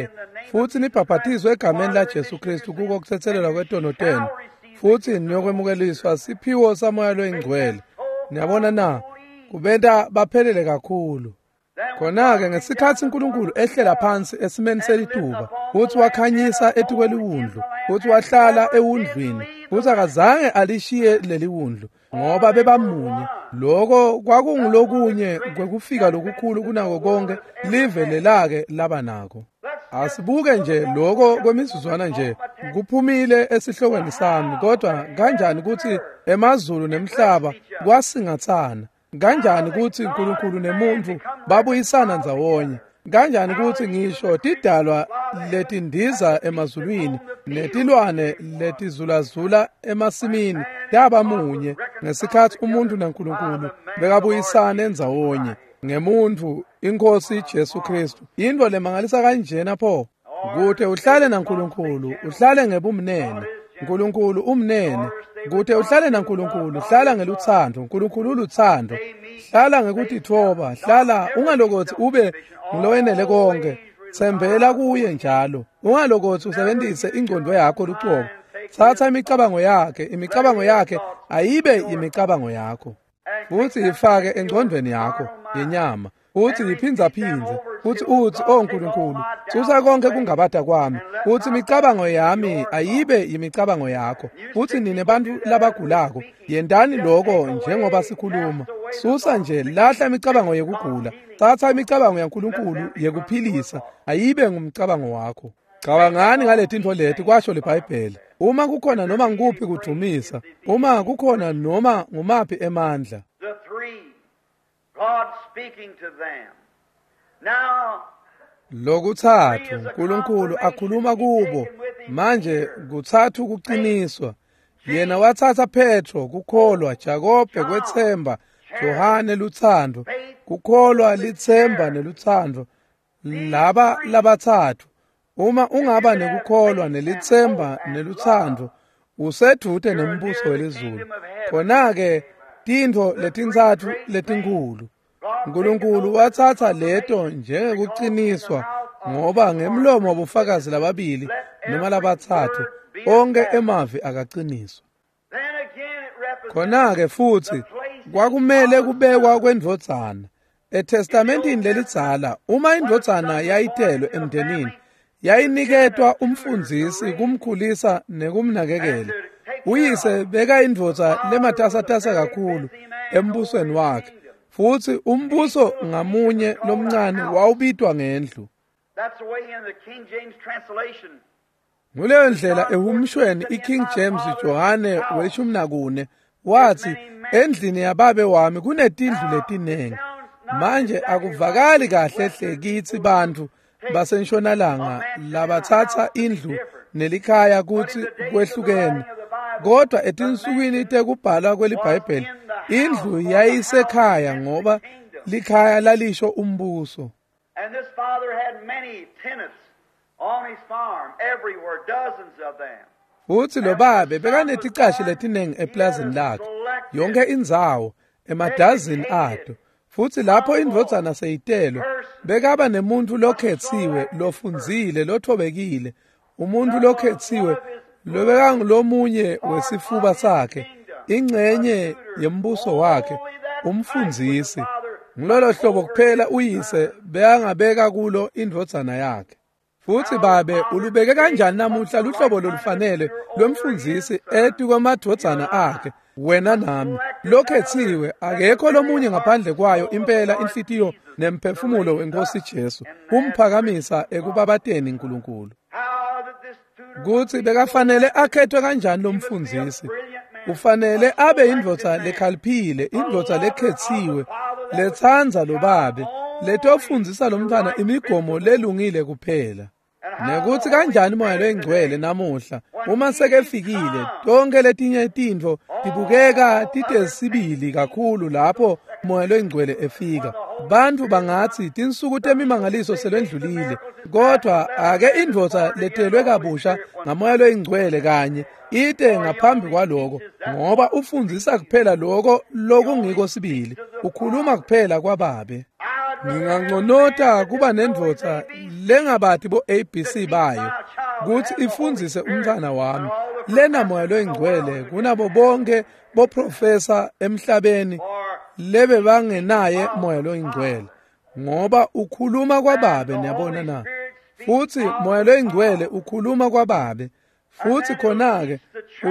futhi nibhaphathizwe egameni laJesu Kristu kuko kuthethelelwa kwetono tenu, futhi niyokwemukeliswa siphiwo samoya loyingcwele. Niyabona na, kubenta baphelele kakhulu. Khona-ke ngesikhathi uNkulunkulu ehlela phansi esimeni selituba, futhi wakhanyisa etukweliwundlu, futhi wahlala ewundlwini, futhi akazange alishiye leli wundlu, ngoba bebamunye. Lokho kwakungulokunye kwekufika lokukhulu kunako konke livelelake laba nako. Asibuke nje lokho kwemizuzwana nje kuphumile esihlokweni sami, kodwa kanjani ukuthi emazulu nemhlaba kwasingathana, kanjani ukuthi uNkulunkulu nemuntu babuyisana ndzawonye, kanjani ukuthi ngisho tidalwa letindiza emazulwini netilwane letizulazula emasimini yaba munye ngesikhathi umuntu naNkulunkulu bekabuyisana endzawonye ngemuntu iNkosi Jesu Kristu. Into lemangalisa kanjena pho ukuthi uhlale naNkulunkulu, uhlale ngebumnene, uNkulunkulu umnene, ukuthi uhlale naNkulunkulu, hlala ngeluthando, uNkulunkulu uluthando, hlala ngekutithoba, hlala ungalokothi ube ngulowenele konke, thembela kuye njalo, ungalokothi usebenzise ingqondo yakho lucobo, thatha imicabango yakhe ayibe imicabango yakho, futhi ifake engqondweni yakho yenyama, futhi yiphindzaphindze, futhi uthi oNkulunkulu susa konke kungabata kwami, futhi imicabango yami ayibe imicabango yakho, futhi nine bantu labagulako yendani lokho njengoba sikhuluma, susa nje, lahla imicabango yekugula, thatha imicabango yaNkulunkulu yekuphilisa ayibe ngumcabango wakho. Cabangani ngaletinto leti kwasho leBhayibheli, uma kukhona noma ngikuphi kudumisa, uma kukhona noma ngumaphi emandla. The three, God speaking to them. Now, Lokuthathu uNkulunkulu akhuluma kubo, manje kuthathu kuqiniswa. Yena wathatha Petro kukholwa, Jakobe kwethemba, Johane luthando, kukholwa lithemba neluthando. Laba labathathu, uma ungaba nekukholwa nelithemba neluthando, usedute nembuso welizulu. Khona-ke tinto letintsathu letinkulu uNkulunkulu wathatha leto njengekuqiniswa, ngoba ngemlomo wobufakazi lababili noma labathathu onke emavi akaqiniswa. then again it represents Khona-ke futhi kwakumele kubekwa kwendvodzana eTestamentini lelidzala. Uma indvodzana yayitelwe emndenini, yayiniketwa umfundzisi kumkhulisa nekumnakekela. Uyise beka indvodza lematasatasa kakhulu embusweni wakhe, futhi umbuso ngamunye lomncane wawubitwa ngendlu. that's the way in the King James translation. Nguleyo ndlela ehumshweni iKing James Johane we-14 wathi, endlini yababe wami kunetindlu letinengi. Manje akuvakali kahle hle kithi bantu basentshonalanga labathatha indlu nelikhaya kuthi kwehlukene, kodwa etinsukwini tekubhalwa kweliBhayibheli indlu yayisekhaya ngoba likhaya lalisho umbuso. And this father had many tenants on his farm, everywhere, dozens of them. Futhi lo babe bekaneticashi letinengi eplazini lakhe, yonke indzawo emadazini ato. Futhi lapho indvodzana seyitelwe, bekaba nemuntu lokhetsiwe, lofundzile, lothobekile, umuntu lokhetsiwe lobekangulomunye wesifuba sakhe, ingcenye yembuso wakhe, umfundzisi. Ngilolo hlobo kuphela uyise beyangabeka kulo indvodzana yakhe. Futhi babe ulubeke kanjani namuhla luhlobo lolufanele lwemfundzisi etu kwamadvodzana akhe, wena nami lokhetsiwe, akekho lomunye ngaphandle kwayo impela inhlitiyo nemphefumulo weNkosi Jesu kumphakamisa ekubabateni uNkulunkulu. How did this tutor Kuthi bekafanele akhethwe kanjani lo mfundzisi? Ufanele abe indvodza lekhaliphile, indvodza lekhetsiwe, lethandza lo babe, letofundzisa lo mntwana imigomo lelungile kuphela. Nekuthi kanjani moya loyingcwele namuhla uma sekefikile, tonke letinye tintfo tibukeka titesibili kakhulu lapho moya loyingcwele efika. Bantu bangathi tinsuku temimangaliso selendlulile, kodwa ake indvodza letelwe kabusha ngamoya loyingcwele kanye ite ngaphambi kwaloko, ngoba ufundzisa kuphela lokho lokungiko sibili, ukhuluma kuphela kwababe. How nginganqonota kuba nendvodza lengabathi bo-ABC bayo kuthi ifundzise umntwana wami lena moya loyingcwele kunabo bonke boprofesa emhlabeni lebe bangenaye moya loyingcwele ngoba ukhuluma kwababe niyabona na futhi moya loyingcwele ukhuluma kwababe futhi khona-ke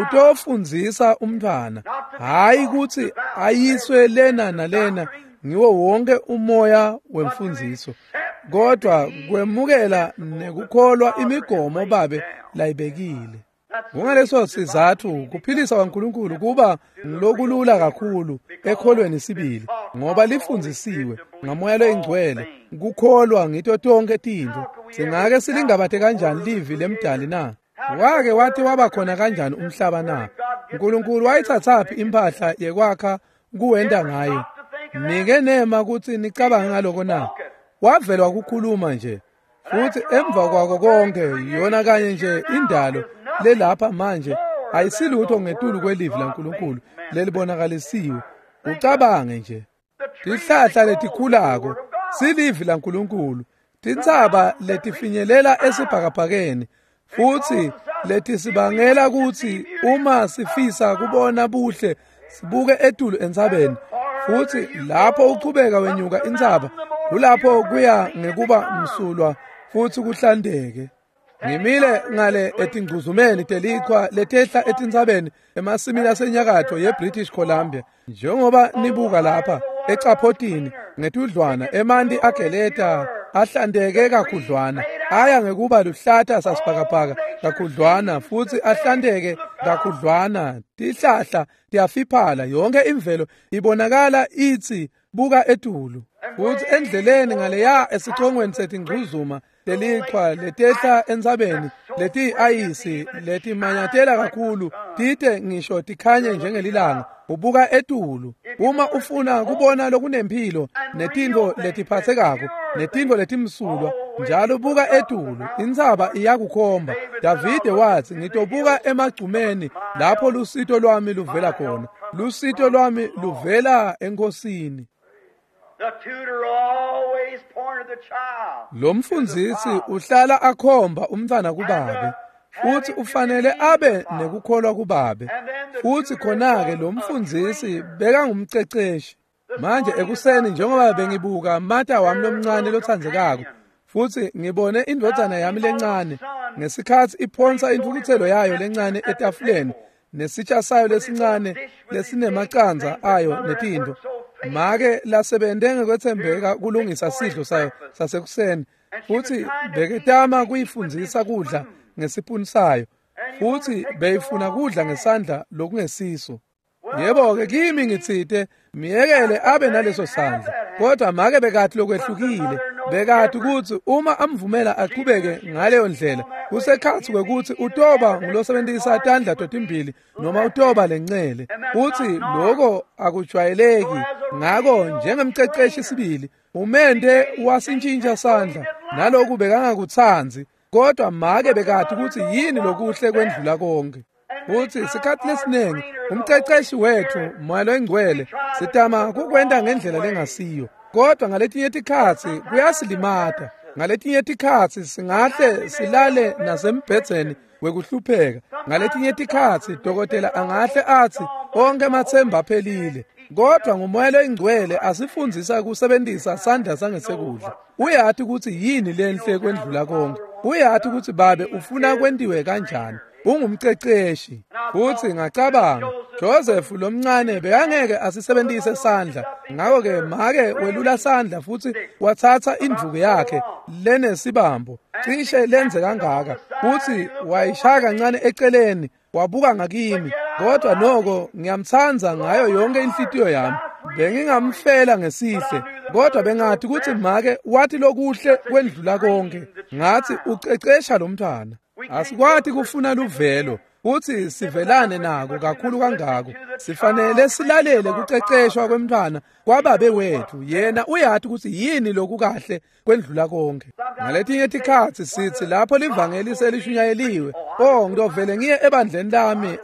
utofundzisa umntwana hayi ukuthi ayiswe lena nalena ngiwo wonke umoya wemfundiso kodwa kwemukela nekukholwa imigomo babe layibekile ngaleso sizathu kuphilisa kwaNkulunkulu kuba ngilokulula kakhulu ekholweni sibili ngoba lifundzisiwe ngamoya loyingcwele kukholwa ngito tonke tinto singake silingabathe kanjani livi lemdali na wake wathi waba khona kanjani umhlaba na uNkulunkulu wayithathaphi impahla yekwakha kuwenda ngayo nike nema ukuthi nicabanga ngaloko na wavela ukukhuluma nje futhi emva kwako konke yona kanye nje indalo lelapha manje ayisilutho ngetulu kwelivi laNkulunkulu lelibonakalisiwe ucabange nje ihlahla letikhulako silivi laNkulunkulu tintsaba letifinyelela esibhakabhakeni futhi letisibangela ukuthi uma sifisa kubona buhle sibuke etulu entsabeni futhi lapho uchubeka wenyuka intsaba kulapho kuya ngekuba msulwa futhi kuhlandeke ngimile ngale etingcuzumeni telichwa letehla etintsabeni emasimini asenyakatho yeBritish Columbia njengoba nibuka lapha eCaphotini ngethudlwana emanti ageleta ahlandeke kakhudlwana aya ngekuba luhlata sasibhakabhaka kakhudlwana futhi ahlandeke kakhudlwana tihlahla tiyafiphala yonke imvelo ibonakala ithi buka etulu futhi endleleni ngaleya esichongweni setingcuzuma lelichwa letehla entsabeni leti ayisi leti manyatela kakhulu tite ngisho tikhanye njengelilanga ubuka etulu uma ufuna kubona lokunempilo netintfo letiphatsekako netintfo letimsulwa njalo buka etulu intsaba iyakukhomba Davide wathi ngitobuka emagcumeni lapho lusito lwami luvela khona lusito lwami luvela enkosini The tutor always pointed the child. Lo mfundisi uhlala akhomba umntwana kubabe futhi ufanele abe nekukholwa kubabe futhi khona-ke lo mfundisi beka ngumceceshi manje ekuseni njengoba bengibuka mata wami lomncane lothandzekako futhi ngibone indvodzana yami lencane ngesikhathi iphonsa imfukuthelo yayo lencane etafuleni nesitsha sayo lesincane lesinemacandza ayo netinto make lasebente ngekwethembeka kulungisa sidlo sayo sasekuseni futhi beketama kuyifundzisa kudla ngesipuni sayo futhi beyifuna kudla ngesandla lokungesiso yebo-ke kimi ngitsite miyekele abe naleso sandla kodwa make bekathi lokwehlukile bekathi ukuthi uma amvumela aqhubeke ngaleyo ndlela kusekhathi kwekuthi utoba ngulosebenzisa tandla totimbili noma utoba lencele uthi lokho akujwayeleki ngako njengemceceshi sibili umente wasintshintsha sandla naloku bekangakutsanzi kodwa make bekathi ukuthi yini lokuhle kwendlula konke uthi isikhathi lesinengi umceceshi wethu moya loyingcwele sitama kukwenda ngendlela lengasiyo kodwa ngaletinye tikhatsi kuyasilimata ngaletinye tikhatsi singahle silale nasembhedzeni wekuhlupheka ngaletinye tikhatsi dokotela angahle athi onke amathemba aphelile kodwa ngumoya loyingcwele asifundzisa kusebenzisa sandla sangesekudla uyathi ukuthi yini lenhle kwendlula konke uyathi ukuthi babe ufuna kwendiwe kanjani ungumceceshi futhi ngacabanga Joseph lomncane bekangeke asisebenzise sandla ngako-ke make welula sandla futhi wathatha induku yakhe lenesibambo cishe lenze kangaka futhi wayishaya kancane eceleni wabuka ngakimi kodwa noko ngiyamthanza ngayo yonke inhlitiyo yami bengingamfela ngesihle kodwa bengathi ukuthi make wathi lokuhle kwendlula konke ngathi ucecesha lo mntwana asikwati kufuna luvelo uthi sivelane nako kakhulu kangako sifanele silalele kuceceshwa kwemntwana kwababe wethu yena uyathi ukuthi yini lokhu kahle kwendlula konke ngaletinye tikhatsi sithi lapho livangeli selishunyayeliwe ngitovele ngiye ebandleni lami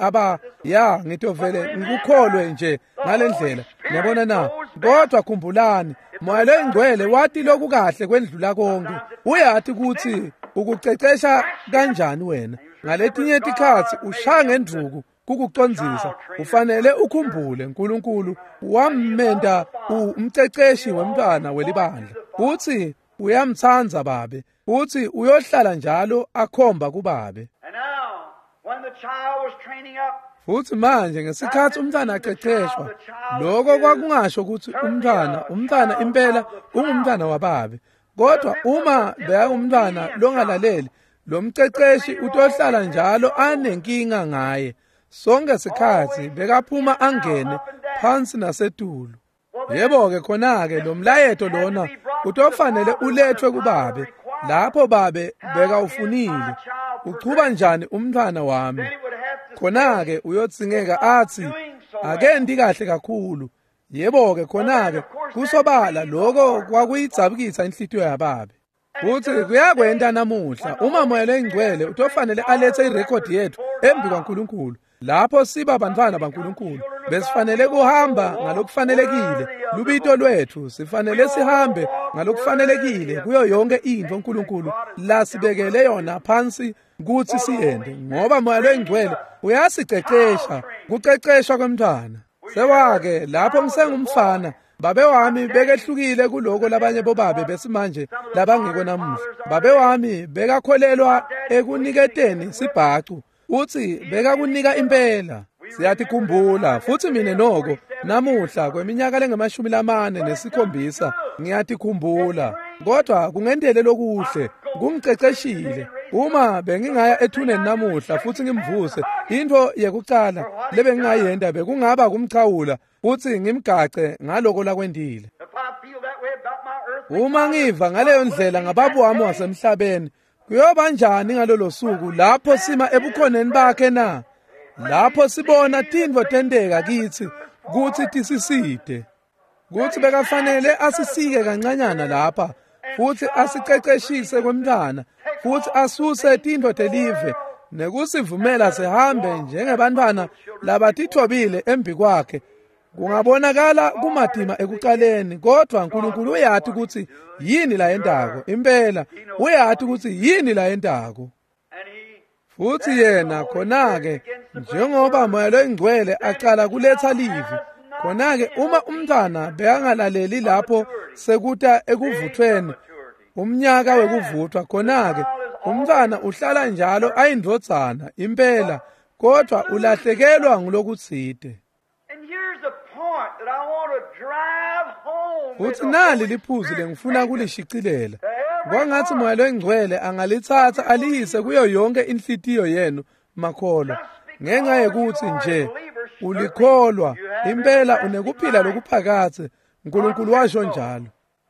ngitovele ngikukholwe nje ngalendlela niyabona na kodwa khumbulani Moya loyingcwele wathi lokhu kahle kwendlula konke. Uyathi ukuthi ukucecesha kanjani wena. Ngaletinye isikhathi ushaya ngenduku kukucondzisa. Ufanele ukhumbule uNkulunkulu wammenda umceceshi wemntwana welibandla. Uthi uyamthanza babe. Uthi uyohlala njalo akhomba kubabe. Futhi manje ngesikhathi umntwana aqeqeshwa, lokho kwakungasho ukuthi umntwana impela ungumntwana wababe. Kodwa uma umntwana longalaleli, lo mceceshi utohlala njalo anenkinga ngaye. Sonke isikhathi bekaphuma angene phansi nasetulu. Yebo-ke khona-ke lo mlayeto lona utofanele ulethwe kubabe. Lapho babe bekawufunile. Uchuba njani umntwana wami? Khona-ke uyodzingeka athi akendi kahle kakhulu. Yebo-ke khona-ke kusobala lokho kwakuyidzabukisa inhlitiyo yababe. Futhi kuyakwenta namuhla uma Moya loyingcwele utofanele alethe irekhodi yethu embi kwaNkulunkulu. Lapho siba bantwana baNkulunkulu besifanele kuhamba ngalokufanelekile. Lubito lwethu sifanele sihambe ngalokufanelekile kuyo yonke into uNkulunkulu la sibekele yona phansi kuthi siyende, ngoba Moya loyingcwele uyasicecesha. Kuceceshwa kwemntwana sewake lapho ngisengumfana, babe wami bekehlukile kuloko labanye bobabe besimanje labangiko namuhla. Babe wami bekakholelwa ekuniketeni sibhacu, uthi bekakunika impela. Siyatikhumbula futhi mina noko namuhla kweminyaka lengama-47 ngiyatikhumbula. Kodwa kungendele lokuhle, kungiceceshile. Uma bengingaya ethuneni namuhla futhi ngimvuse, into yekucala lebengingayenda bekungaba kumchawula futhi ngimgace ngaloko lakwendile. Uma ngiva ngaleyo ndlela ngababa wami wasemhlabeni, kuyoba njani ngalolo suku lapho sima ebukhoneni bakhe na? Lapho sibona tintfo tenteka kithi kuthi tisiside. Kuthi bekafanele asisike kancanyana lapha, futhi asiceceshise kwemntwana, futhi asuse tintfo telive, nekusivumela sihambe njengebantwana labatithobile embi kwakhe. Kungabonakala kumadima ekuqaleni, kodwa uNkulunkulu uyathi ukuthi yini la yendako. Impela uyathi ukuthi yini la yendako. Futhi yena khona-ke njengoba Moya loyingcwele aqala kuletha livi, khona-ke uma umntwana bekangalaleli lapho sekuta ekuvuthweni, umnyaka wekuvuthwa, khona-ke umntwana uhlala njalo ayindodzana impela, kodwa ulahlekelwa ngulokutsite. Futhi nali liphuzu lengifuna kulishicilela. Kwangathi Moya loyingcwele angalithatha aliyise kuyo yonke inhlitiyo yenu makholwa, ngenxa yekuthi nje ulikholwa impela unekuphila lokuphakathe. uNkulunkulu washo njalo.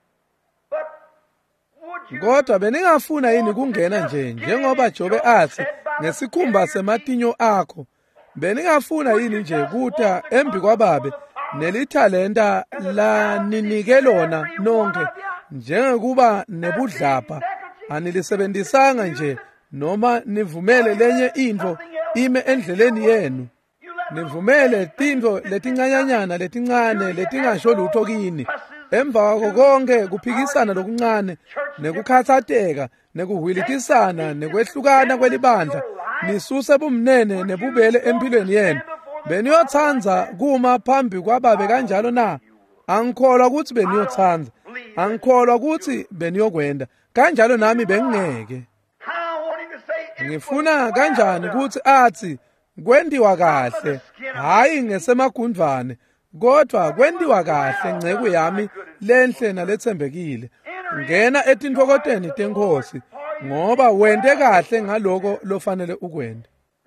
Kodwa beningafuna yini kungena njengoba Jobe athi ngesikhumba sematinyo akho? Beningafuna yini nje kuta embi kwababe nelithalenta laninike lona nonke, njengekuba nebudlapha anilisebenzisanga nje, noma nivumele lenye into ime endleleni yenu? Nivumele tintfo letincanyanyana letincane letingasho lutho kini. Emva kwako konke kuphikisana lokuncane nekukhathateka nekuhwilikisana nekwehlukana kwelibandla, nisuse bumnene nebubele empilweni yenu. Beniyothanza kuma phambi kwababe kanjalo na? Angikholwa ukuthi beniyothanza. Angikholwa ukuthi beniyokwenda kanjalo, nami bengingeke. Ngifuna kanjani ukuthi athi kwendiwa kahle, hayi ngesemagundwane, kodwa kwendiwa kahle ngceku yami lenhle nalethembekile. Ngena etintfokoteni tenkosi, ngoba wende kahle ngaloko lofanele ukwenda.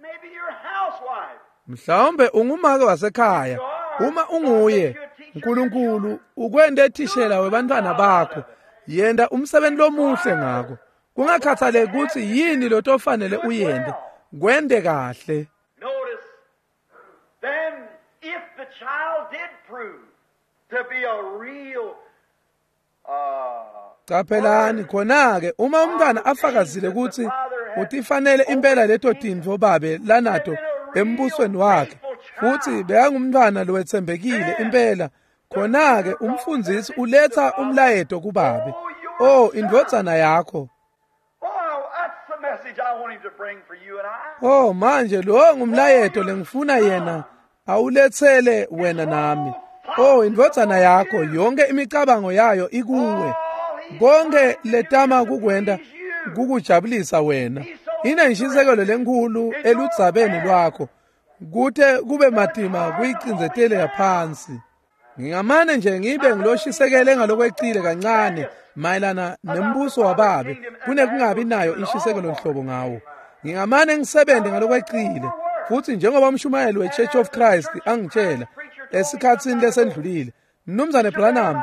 Mhlawumbe ungumake wasekhaya. Uma unguye, uNkulunkulu ukwende ethishela webantwana bakho, yenda umsebenzi lomuhle ngako. Kungakhathaleki ukuthi yini lotofanele uyende, kwende kahle. Then if the child did prove to be a real Capelani khona-ke uma umntwana afakazile ukuthi utifanele impela leto tintfo babe lanato embusweni wakhe, futhi bekangumntwana lowethembekile impela, khona-ke umfundisi uletha umlayeto kubabe, oh indodana yakho. That's the message I want him to bring for you and I. Oh manje lo ngumlayeto lengifuna yena awulethele wena nami. Oh indodana yakho yonke imicabango yayo ikuwe. Konke letama kukwenda kukujabulisa wena. Inentshisekelo lenkulu eludzabeni lwakho. Kuthe kube madima kuyicinzetele yaphansi. Ngingamane nje ngibe ngiloshisekele ngalokweqile kancane mayelana nembuso wababe kungabi nayo inshisekelo nhlobo ngawo. Ngingamane ngisebende ngalokweqile futhi njengoba umshumayeli weChurch of Christ angitshela esikhatsini lesendlulile, Mnumzane Branham,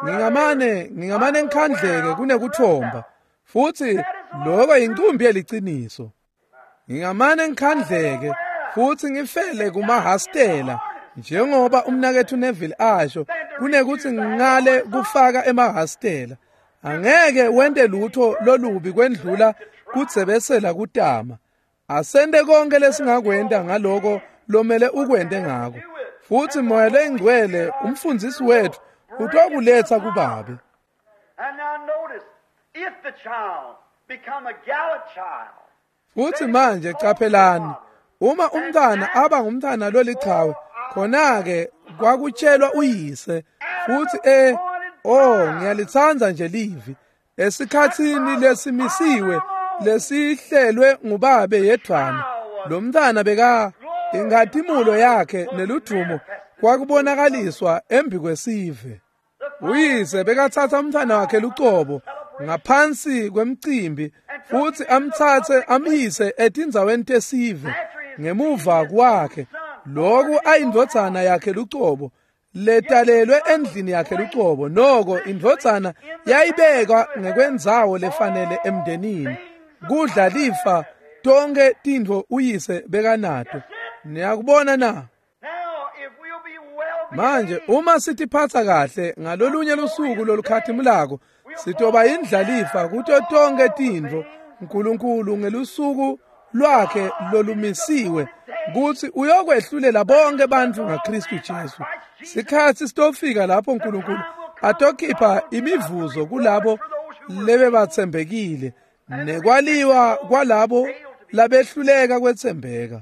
ngingamane ngikhandleke kunekuthomba futhi lokho inkumbi yeliciniso. Ngingamane ngikhandleke futhi ngifele kumahastela njengoba umnakethu Neville asho kunekuthi ngingale kufaka emahastela. Angeke wende lutho lolubi kwendlula kudzebesela kutama. Asende konke lesingakwenda ngaloko lomele ukwende ngako. Futhi moya lengcwele umfundisi wethu utokuletha kubabe. And now notice, if the child become a gallant child, Futhi manje capelani, uma umntana aba ngumntana lolichawe, khona-ke kwakutshelwa uyise futhi ngiyalithanza nje livi esikhathini lesimisiwe lesihlelwe ngubabe yedwana. Lo mntana beka ingadimulo yakhe neludumo kwakubonakaliswa embi kwesive. Uyise bekathatha umntana wakhe luqobo ngaphansi kwemcimbi futhi amthathe amyise etindzaweni tesive ngemuva kwakhe. Lokhu ayindvodzana yakhe luqobo letalelwe endlini yakhe luqobo, noko indvodzana yayibekwa ngekwendzawo lefanele emndenini. Kudla lifa tonke tintfo uyise bekanato. Niyakubona na? Manje uma sitiphatha kahle ngalolunye lusuku lolukhathimulako sitoba indlalifa kuto tonke tintfo uNkulunkulu ngelusuku lwakhe lolumisiwe kuthi uyokwehlulela bonke bantfu ngaKristu Jesu. Sikhathi sitofika lapho uNkulunkulu atokhipha imivuzo kulabo lebebathembekile nekwaliwa kwalabo labehluleka kwethembeka.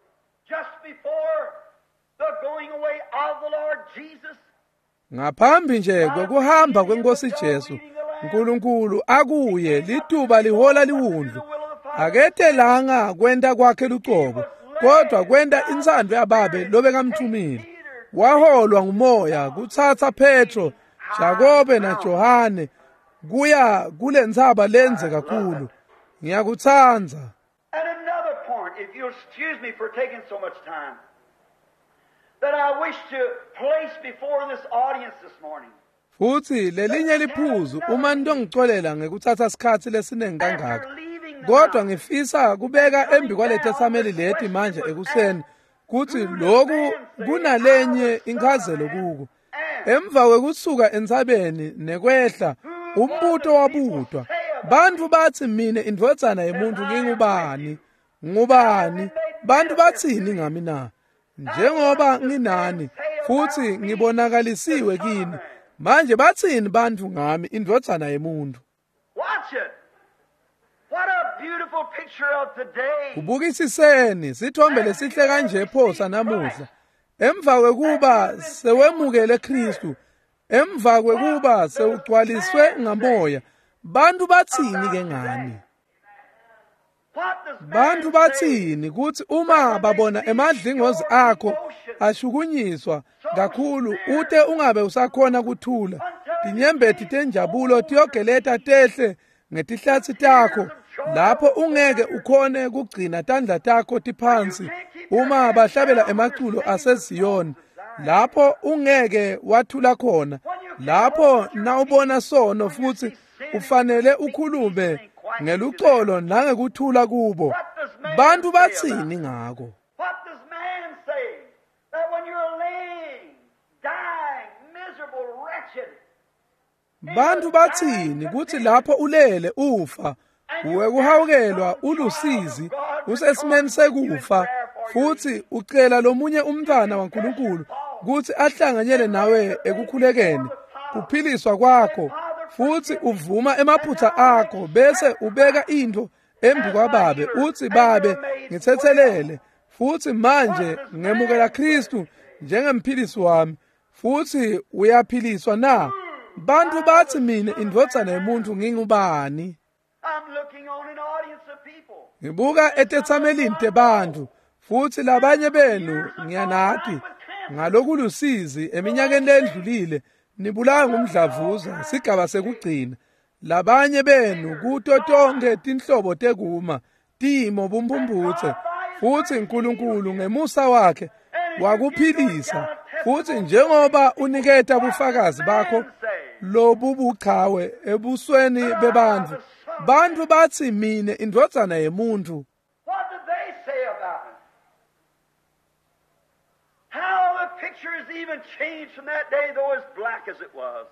Ngaphambi nje kwekuhamba kweNkosi Jesu, uNkulunkulu akuye lituba lihola liwundlu. Aketelanga kwenda kwakhe luqobo, kodwa kwenda intsandvo yababe lobekamthumile. Waholwa ngumoya kuthatha Petro, Jakobe na Johane kuya kule ntsaba lenze kakhulu. Ngiyakuthanza. And another point, if you'll excuse me for taking so much time, that I wish to place before this audience this morning. Futhi lelinye liphuzu uma nitongixolela ngekuthatha isikhathi lesiningi kangaka. Kodwa ngifisa kubeka embi kwaletethameli leti manje ekuseni kuthi lokhu kunalenye inkhazelo kuko. Emva kwekusuka entsabeni nekwehla umbuto wabutwa. Bantfu bathi mina indvodzana yemuntu ngingubani? Ngubani? Bantu bathini ngami na? Njengoba nginani futhi ngibonakalisiwe kini. Manje bathini bantu ngami indvodzana yemuntu? Watch it. What a beautiful picture of today. Kubukisiseni sithombe lesihle kanje phosa namuhla. Emva kwekuba sewemukele Kristu, emva kwekuba sewugcwaliswe ngamoya, bantu bathini ke ngani? Bantu bathini kuthi uma babona emadlingozi akho ashukunyiswa kakhulu ute ungabe usakhona kuthula, tinyembeti tenjabulo tiyogeleta tehle ngetihlathi takho, lapho ungeke ukhone kugcina tandla takho tiphansi uma bahlabela emaculo aseZiyoni, lapho ungeke wathula khona, lapho nawubona sono futhi ufanele ukhulume ngeluxolo nangekuthula kubo. Bantu bathini ngako? What does man say? That when you're laying, dying, miserable, wretched. Bantu bathini kuthi lapho ulele ufa, uwekuhawukelwa ulusizi, usesimeni sekufa, futhi ucela lomunye umntana waNkulunkulu kuthi ahlanganyele nawe ekukhulekeni, kuphiliswa kwakho, futhi uvuma emaphutha akho, bese ubeka into embi kwababe, uthi babe ngithethelele, futhi manje ngemukela Kristu njengemphilisi wami, futhi uyaphiliswa na? Bantu bathi mina indodana yomuntu ngingubani? Ngibuka etetsamelini tebantu, futhi labanye benu ngiyanathi ngalokulusizi eminyakeni ledlulile nibulawa ngumdlavuza sigaba sekugcina. Labanye benu kuto tonke tinhlobo tekuma timo bumphumputhe, futhi uNkulunkulu ngemusa wakhe wakuphilisa, futhi njengoba uniketa ubufakazi bakho lobu buqhawe ebusweni bebantu, bantu bathi mina indodana yomuntu. What did they say about it? How the picture has even changed from that day, though as black as it was.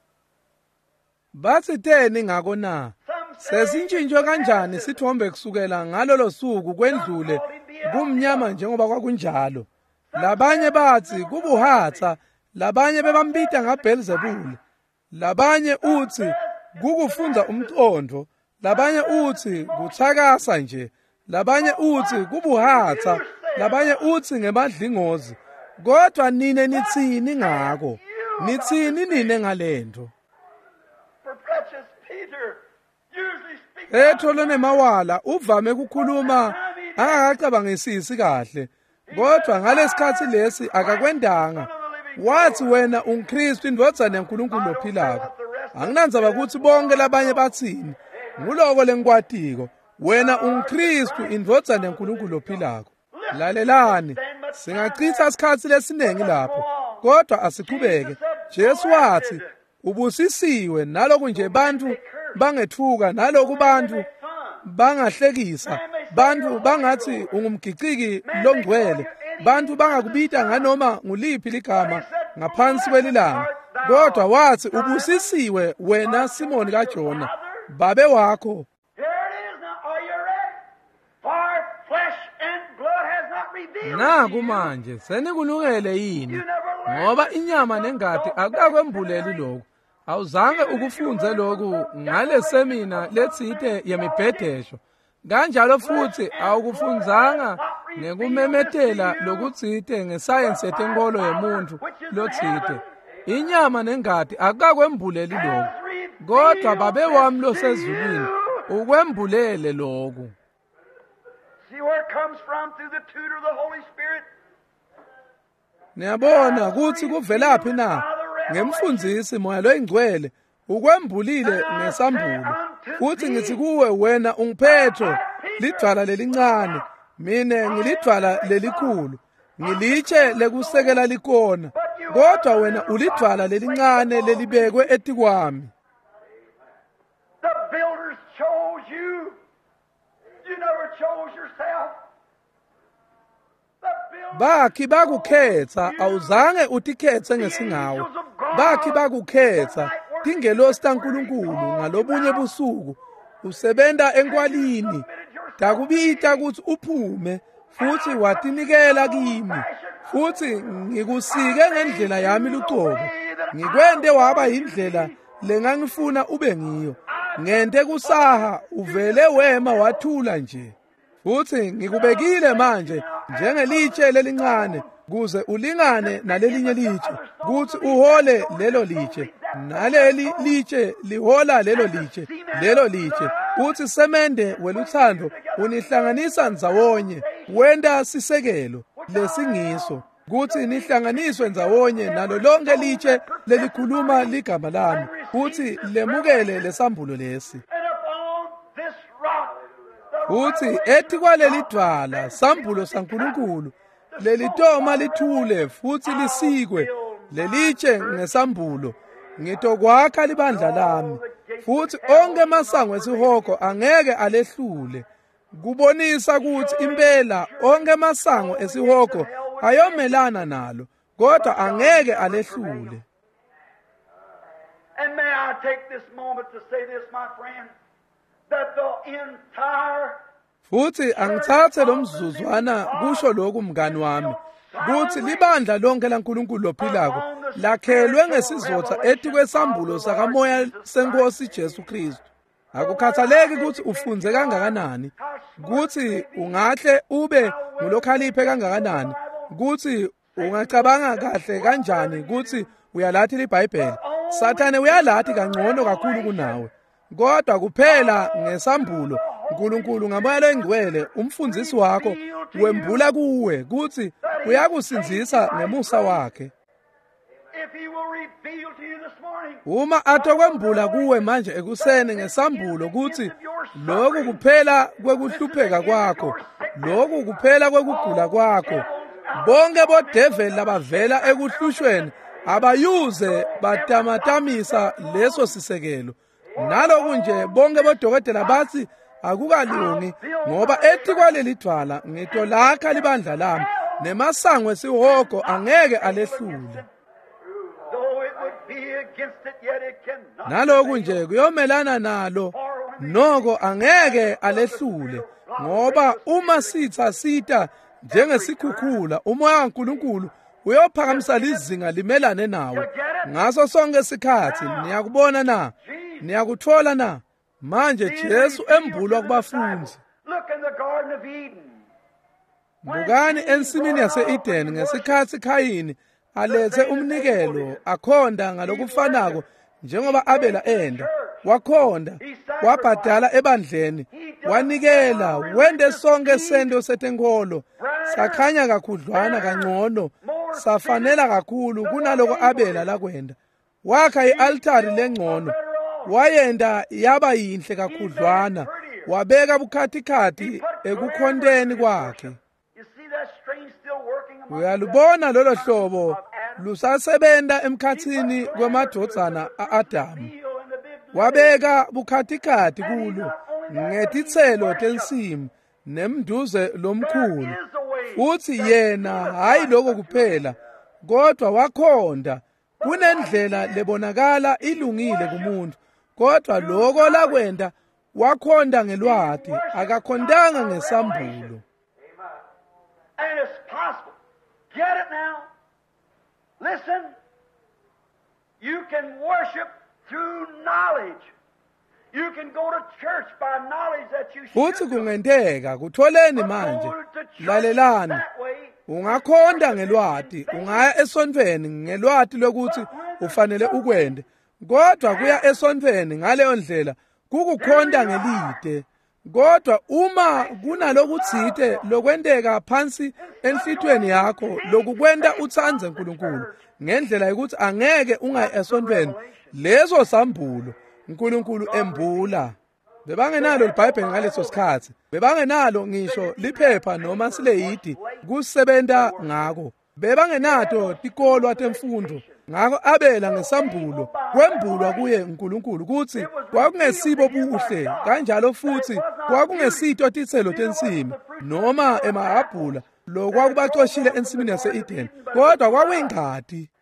Bathi teni ngako na? Sesintshintshwe kanjani sithombe kusukela ngalolo suku kwendlule kumnyama njengoba kwakunjalo. Labanye bathi kubuhatha, labanye bebambita ngaBelzebuli, labanye uthi kukufunza umqondo, labanye uthi kuthakasa nje, labanye uthi kubuhatha, labanye uthi ngemadlingozi. Kodwa nine nithini ngako? Nithini nine ngalento? Petro nemawala uvame ukukhuluma angakacabangisisi kahle, kodwa ngalesikhathi lesi akakwendanga. Wathi wena uNkristu indodana yaNkulunkulu ophilayo. Anginandzaba ukuthi bonke labanye bathini. Nguloko lenkwatiko, wena uNkristu indodana yaNkulunkulu ophilayo. Lalelani, singachitha isikhathi lesinengi lapho, kodwa asiqhubeke. Jesu wathi ubusisiwe naloku nje bantu bangethuka, naloku bantu bangahlekisa, bantu bangathi ungumgiciki longcwele, bantu bangakubita nganoma nguliphi ligama ngaphansi kwelilanga. Kodwa wathi ubusisiwe wena Simoni kaJona, babe wakho. Naku manje senikulungele yini, ngoba inyama nengadi akukakwembuleli lokhu. Awuzange ukufunze lokhu ngale semina letsite yemibhedesho. Kanjalo futhi awukufunzanga ngekumemetela lokutsite ngesayensi yetenkolo yomuntu lotsite. Inyama nengadi akukakwembuleli lokhu, kodwa babe wami losezulwini ukwembulele lokhu. See where it comes from through the tutor of the Holy Spirit. Niyabona ukuthi kuvelaphi na? Ngemfundzisi moya loyingcwele ukwembulile ngesambulo. Futhi ngithi kuwe wena ungiPetro, lidwala lelincane, mina ngilidwala lelikhulu. Ngilitshe lekusekela likona, kodwa wena ulidwala lelincane lelibekwe etikwami. The builders chose you. You never chose yourself. Bakhi bakukhetha, awuzange utikhetse ngesingawo. Bakhi bakukhetha, tingelosi taNkulunkulu ngalobunye busuku. Usebenta enkwalini, takubita ukuthi uphume, futhi watinikela kimi. Futhi ngikusike ngendlela yami lucobo. Ngikwende waba indlela lengangifuna ube ngiyo. Ngente kusaha uvele wema wathula nje. Futhi ngikubekile manje njengelitshe lelincane kuze ulingane nalelinye litshe, kuthi uhole lelo litshe, naleli litshe lihola lelo litshe, kuthi semende weluthando unihlanganisa ndzawonye, wenda sisekelo lesingiso, kuthi nihlanganiswe ndzawonye nalo lonke litshe lelikhuluma ligama lami, kuthi lemukele lesambulo lesi. Uthi ethi kwaleli dwala sambulo saNkulunkulu lelitoma lithule futhi lisikwe, lelitshe ngesambulo ngitokwakha libandla lami, futhi onke masango esihoko angeke alehlule. Kubonisa ukuthi impela onke masango esihoko ayomelana nalo, kodwa angeke alehlule. And may I take this moment to say this, my friend, that the entire futhi angithathe lo mzuzwana kusho lokhu mngani wami, kuthi libandla lonke laNkulunkulu lophilako lakhelwe ngesizotha ethi kwesambulo sakamoya seNkosi Jesu Kristu. Akukhathaleki ukuthi ufunze kangakanani, kuthi ungahle ube ngulokhaliphe kangakanani, kuthi ungacabanga kahle kanjani, kuthi uyalathi liBhayibheli. Sathane uyalathi kangcono kakhulu kunawe. Kodwa kuphela ngesambulo uNkulunkulu ngamoya loyingcwele umfundisi wakho wembula kuwe kuthi uyakusinzisa ngemusa wakhe. Uma atokwembula kuwe manje ekuseni ngesambulo kuthi lokhu kuphela kwekuhlupheka kwakho, lokhu kuphela kwekugula kwakho, bonke bodeveli labavela ekuhlushweni abayuze batamatamisa leso sisekelo. Naloku nje bonke bodokotela bathi akukalungi ngoba ethi kwaleli dwala ngitolakha libandla lami nemasango esihogo angeke alehlule. Naloku nje kuyomelana nalo noko angeke alehlule ngoba uma sita njengesikhukhula umoya kaNkulunkulu uyophakamisa lizinga limelane nawe ngaso sonke isikhathi. Niyakubona na? Niyakuthola na? Manje Jesu embulwa kubafundi. Bukani ensimini yase-Edeni ngesikhathi Khayini alethe umnikelo akhonda ngalokufanako njengoba Abela enda. Wakhonda, wabhadala ebandleni, wanikela, wende sonke sento setenkolo. Sakhanya kakhudlwana kangcono, safanela kakhulu kunaloko Abela lakwenda. Wakha i-altari lengcono, wayenda yaba yinhle kakhudlwana, wabeka bukhathikhathi ekukhondeni kwakhe. Uyalubona lolo hlobo lusasebenza emkhathini kwemadodana a-Adamu. Wabeka bukhathikhathi kulo ngetithelo tensimu nemduze lomkhulu. Uthi yena hayi lokho kuphela kodwa wakhonda. Kunendlela lebonakala ilungile kumuntu, kodwa lokho lakwenda wakhonda ngelwadi, akakhondanga ngesambulo. And it's possible. Get it now? Listen. You can worship through knowledge. You can go to church by knowledge that you should. Futhi kungendeka kutholeni manje. Lalelani. Ungakhonda ngelwadi, ungaya esontweni ngelwadi lokuthi ufanele ukwende. Kodwa kuya esontweni ngaleyo ndlela kukukhonda ngelide. Kodwa uma kunalokuthite lokwendeka phansi enhlitweni yakho lokukwenda uthanze uNkulunkulu ngendlela yokuthi angeke ungayi esontweni, leso sambulo uNkulunkulu embula. Bebangenalo iBhayibheli ngaleso sikhathi, bebangenalo ngisho liphepha noma sileyidi kusebenta ngako, bebangenato tikolwa temfundo. Ngako Abela ngesambulo kwembulwa kuye uNkulunkulu kuthi kwakungesibo buhle, kanjalo futhi kwakungesito tithelo tensimu noma emahabhula lokwakubaxoshile ensimini yase-Edeni, kodwa kwakuyingadi.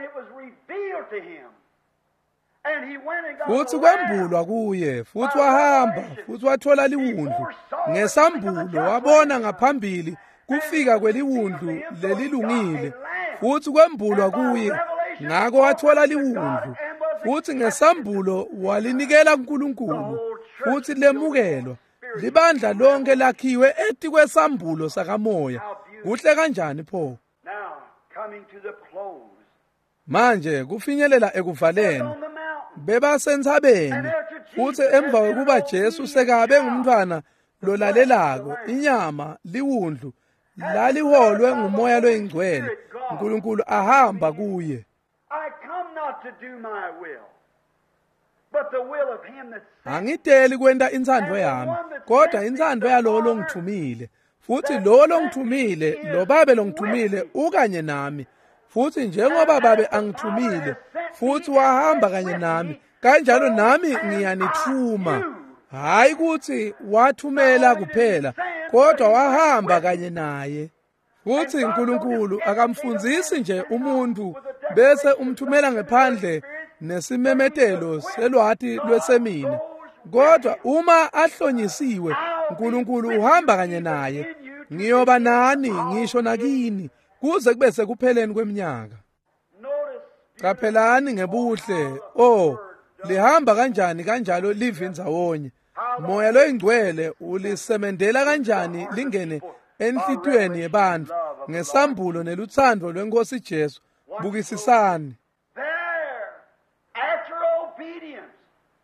Futhi kwembulwa kuye, futhi wahamba, futhi wathola liwundlu ngesambulo, wabona ngaphambili kufika kweliwundlu lelilungile. Futhi kwembulwa kuye, ngako wathola liwundlu, futhi ngesambulo walinikela uNkulunkulu, futhi lemukelwa. Libandla lonke lakhiwe ethi kwesambulo sakamoya. Kuhle kanjani pho? Manje kufinyelela ekuvaleni. Bebasentabeni, futhi emva kokuba Jesu sekabe ngumntwana lolalelako, inyama, liwundlu, laliholwe ngumoya loyingcwele, uNkulunkulu ahamba kuye. Angideli kwenta inthando yami, kodwa inthando yalowo longithumile. Futhi lowo longithumile, lo Babe longithumile ukanye nami. Futhi njengoba Babe angithumile, futhi wahamba kanye nami, kanjalo nami ngiyanithuma. Hayi kuthi wathumela kuphela, kodwa wahamba kanye naye. Futhi uNkulunkulu akamfundzisi nje umuntu bese umthumela ngephandle nesimemetelo selwati lwesemini. Kodwa uma ahlonyisiwe, uNkulunkulu uhamba kanye naye. Ngiyoba nani ngisho nakini kuze kube sekupheleni kweminyaka. Qaphelani ngebuhle, lihamba kanjani kanjalo livindawonye. Moya loyingcwele ulisemendela kanjani lingene enhlitweni yebantu ngesambulo neluthando lwenkosi Jesu. Bukisisani. After obedience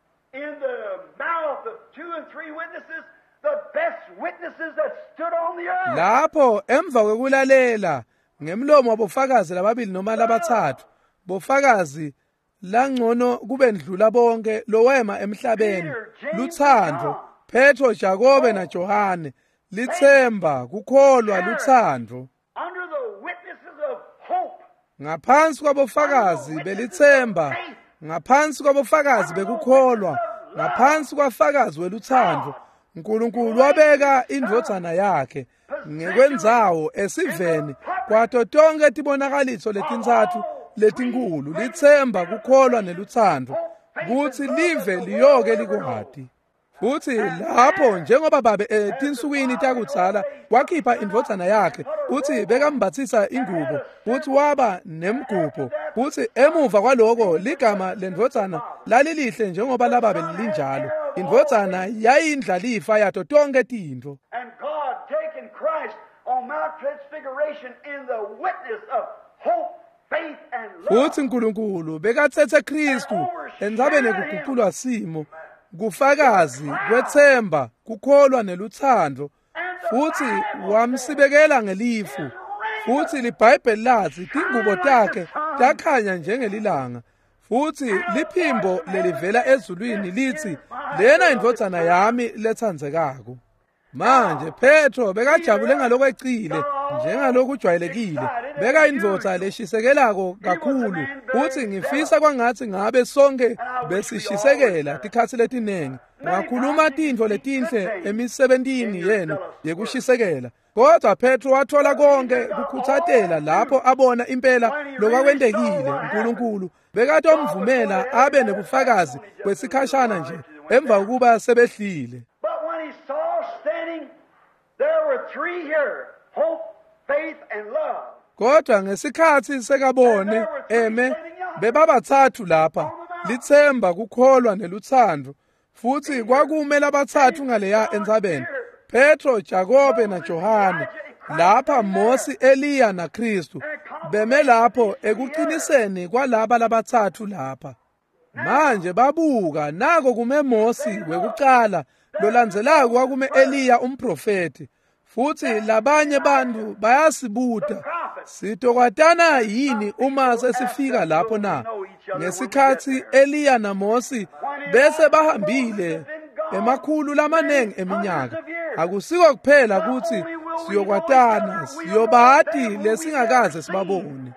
in the mouth of 2 and 3 witnesses, the best witnesses that stood on the earth. Lapho emva kokulalela ngemlomo wabofakazi lababili noma labathathu, bofakazi langcono kube ndlula bonke lowema emhlabeni, luthando, Petro, Jakobe na Johane, lithemba, kukholwa, luthando. Under the witnesses of hope. Ngaphansi kwabofakazi belithemba, ngaphansi kwabofakazi bekukholwa, ngaphansi kwafakazi weluthando, uNkulunkulu wabeka indodana yakhe ngekwenzawo esiveni kwato tonke tibonakaliso letintsathu letinkulu, lithemba, kukholwa neluthando, kuthi live liyoke likwati. Futhi lapho njengoba babe etinsukwini takutsala wakhipha indodana yakhe, uthi bekambathisa ingubo, uthi waba nemgubho, uthi emuva kwaloko ligama lendodana lalilihle njengoba lababe linjalo. Indodana yayindlalifa yato tonke tinto. And God taking Christ on Mount Transfiguration in the witness of hope, faith and love. Futhi uNkulunkulu bekathethe Kristu endzabeni kuguqulwa simo, kufakazi, kwethemba, kukholwa neluthando, futhi wamsibekela ngelifu. Futhi liBhayibheli lathi tingubo takhe takhanya njengelilanga. Futhi liphimbo lelivela ezulwini lithi, lena indodana yami lethandzekako. Manje Petro bekajabule ngalokweqile njengalokujwayelekile, beka indvodza leshisekelako kakhulu, uthi ngifisa kwangathi ngabe sonke besishisekela tikhatsi letinengi. Ngakhuluma tintfo letinhle emisebentini yenu yekushisekela. Kodwa Petro wathola konke kukhuthatela lapho abona impela lokwakwentekile. uNkulunkulu bekatomvumela abe nebufakazi kwesikhashana nje emva kokuba sebehlile. But when he saw standing, there were 3 here: hope, faith and love. Kodwa ngesikhathi sekabone bebabathathu lapha, lithemba, kukholwa neluthando, futhi kwakume labathathu ngaleya entsabeni, Petro, Jakobe na Johane. Lapha Mose, Eliya na Kristu beme lapho ekuqiniseni kwalaba labathathu lapha. Manje babuka nako kume Mose wekuqala, lolandzelako kwakume Eliya umprofeti. Futhi labanye bantu bayasibuta, sitokwatana yini uma sesifika lapho na? Ngesikhathi Eliya na Mose bese bahambile emakhulu lamanengi eminyaka, akusiko kuphela ukuthi siyokwatana, siyobati lesingakaze sibabone.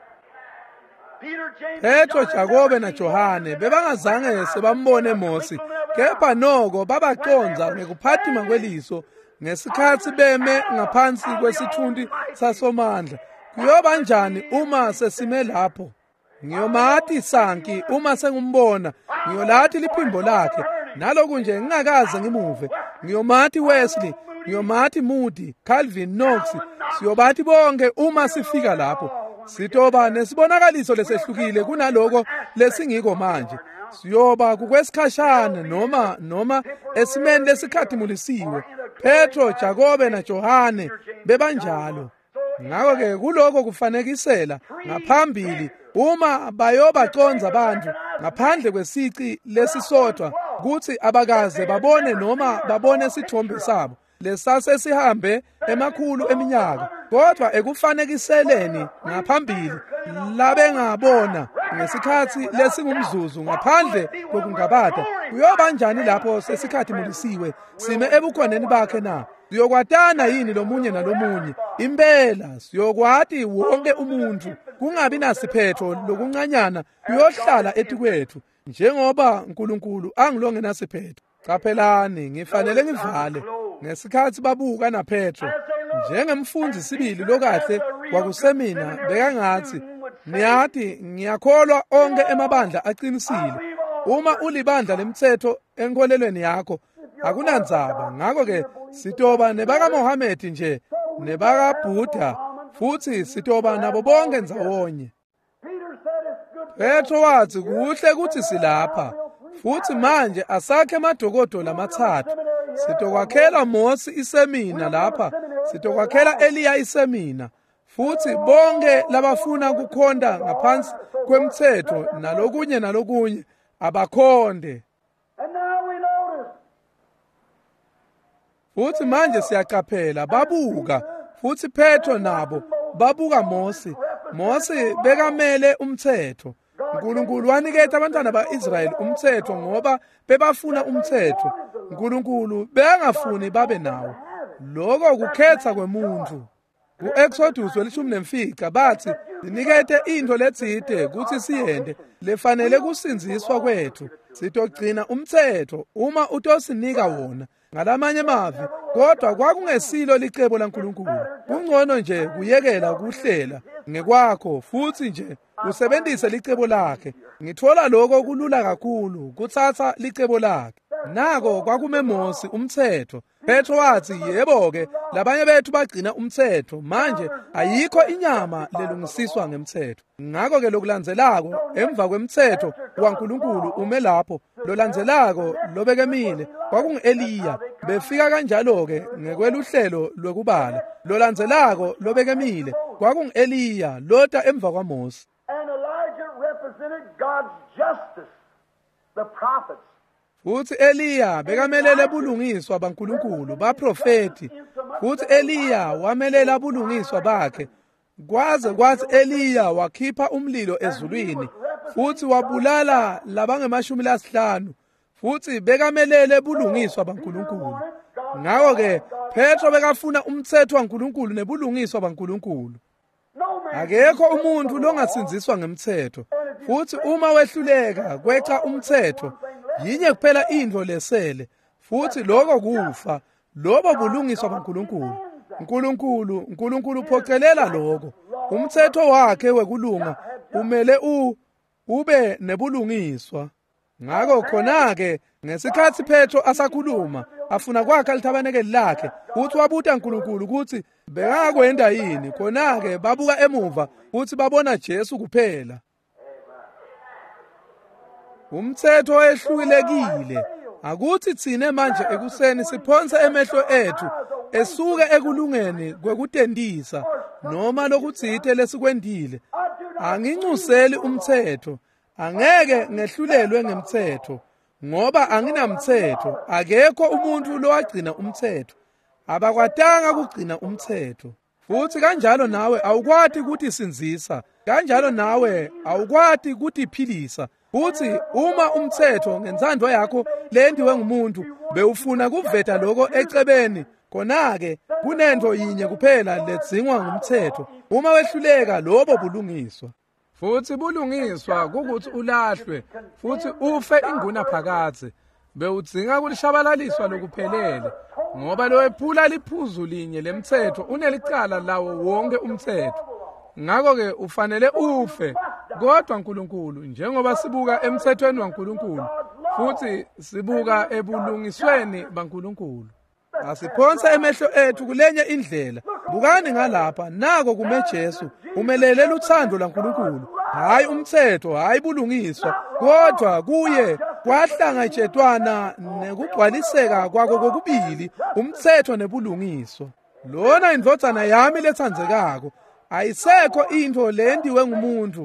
Petro, Jakobe na Johane bebangazange sebambone Mose, kepha noko babaconza ngekuphathima kweliso ngesikhathi beme ngaphansi kwesithundi sasomandla. Kuyoba njani uma sesime lapho? Ngiyomathi sanki uma sengumbona, ngiyolathi liphimbo lakhe, naloku nje ngingakaze ngimuve. Ngiyomathi Wesley, ngiyomathi Moody, Calvin, Knox, siyobathi bonke uma sifika lapho. Sitoba nesibonakaliso lesehlukile kunaloko lesingiko manje. Siyoba kukwesikhashana noma esimeni lesikhadimulisiwe. Petro, Jakobe na Johane bebanjalo. Ngakho-ke kuloko kufanekisela ngaphambili uma bayobaconza abantu ngaphandle kwesici lesisodwa kuthi abakaze babone noma babone isithombe sabo lesase sihambe emakhulu eminyaka, kodwa ekufanekiseleni ngaphambili labengabona ngesikhathi lesingumzuzu ngaphandle kokungabata. Kuyoba njani lapho sesikhathi mulisiwe sime ebukhoneni bakhe na? Siyokwatana yini lomunye nalomunye? Impela siyokwati wonke umuntu, kungabi nasiphetho lokuncanyana kuyohlala etikwethu, njengoba uNkulunkulu angilonge nasiphetho. Qaphelani, ngifanele ngivale. Ngesikhathi babuka na Petro njengemfunzi sibili lokahle kwakusemina, bekangathi niyathi ngiyakholwa onke emabandla aqinisile. Uma ulibandla lemithetho enkolelweni yakho akunandzaba. Ngakho-ke sitoba nebaka Mohammed nje nebaka Buddha futhi sitoba nabo bonke ndzawonye. Petro wathi kuhle ukuthi silapha, futhi manje asakhe amadokodo lamathathu. Sitokwakhela Mose isemina lapha, sitokwakhela Eliya isemina, futhi bonke labafuna kukhonda ngaphansi kwemthetho nalokunye abakhonde. Futhi manje siyaqaphela babuka, futhi Petro nabo babuka Mose. Mose bekamele umthetho. uNkulunkulu waniketa abantwana ba-Israyeli umthetho ngoba bebafuna umthetho. uNkulunkulu bengafuni babe nawo. Lokho kukhetha kwemuntu. Ku-Exodus 14 bathi sinikete into letside ukuthi siyende lefanele kusinziswa kwethu. Sitogcina umthetho uma utosinika wona. Ngalamanye mavi kodwa kwakungesilo licebo laNkulunkulu. Kungcono nje kuyekela ukuhlela ngekwakho futhi nje usebenzise licebo lakhe. Ngithola lokho kulula kakhulu kuthatha licebo lakhe. Nako kwakume Mose umthetho. Petro wathi yebo-ke labanye bethu bagcina umthetho, manje ayikho inyama lelungisiswa ngemthetho. Ngakho-ke lokulandzelako emva kwemthetho waNkulunkulu ume lapho, lolandzelako lobekemile kwakungu-Eliya. Befika kanjalo-ke ngekweluhlelo lwekubala. Lolandzelako lobekemile kwakungu-Eliya lota emva kwaMose. And Elijah represented God's justice, the prophets. Futhi Eliya bekamelela bulungiswa baNkulunkulu baprofeti. Futhi Eliya wamelela bulungiswa bakhe. Kwathi Eliya wakhipha umlilo ezulwini futhi wabulala labange-50. Futhi bekamelele bulungiswa baNkulunkulu. Ngakho-ke Petro bekafuna umthetho waNkulunkulu nebulungiswa baNkulunkulu. Akekho umuntu longasinziswa ngemthetho. Futhi uma wehluleka kweca umthetho yinye kuphela into lesele, futhi lokho kufa, lobo bulungiswa baNkulunkulu. uNkulunkulu uphocelela lokho. Umthetho wakhe wekulunga umele ube nebulungiswa. Ngakho khona-ke ngesikhathi Petro asakhuluma afuna kwakha lithabanekeli lakhe, futhi wabuta uNkulunkulu ukuthi bengakwenda yini. Khona-ke babuka emuva futhi babona Jesu kuphela. Umthetho oyehlulekile. Akuthi thine manje ekuseni siphonse emehlo ethu esuke ekulungeni kwekutendisa noma lokutsithe lesikwendile. Angincuseli umthetho, angeke ngehlulelwe ngemthetho ngoba anginamthetho. Akekho umuntu lowagcina umthetho, abakwatanga kugcina umthetho. Futhi kanjalo nawe awukwati ukuthi sinzisa, kanjalo nawe awukwati ukuthi philisa. Futhi uma umthetho ngensando yakho lendiwe ngumuntu bewufuna kuveta lokho ecebeni, khona-ke kunento yinye kuphela ledzingwa ngumthetho. Uma wehluleka lobo bulungiswa. Futhi bulungiswa kukuthi ulahlwe futhi ufe inguna phakathi. Bewudzinga kulishabalaliswa lokuphelele ngoba lowephula liphuzu linye lemthetho unelicala lawo wonke umthetho. Ngakho-ke ufanele ufe. Kodwa uNkulunkulu njengoba sibuka emthethweni waNkulunkulu futhi sibuka ebulungisweni baNkulunkulu, asiphonse emehlo ethu kulenye indlela. Bukani ngalapha, nako kume Jesu umelelela uthando laNkulunkulu, hayi umthetho, hayi bulungiswa, kodwa kuye kwahlangatshetwana nekugcwaliseka kwako kokubili, umthetho nebulungiswa. Lona indvodzana yami lethandzekako. Ayisekho into lendiwe ngumuntu.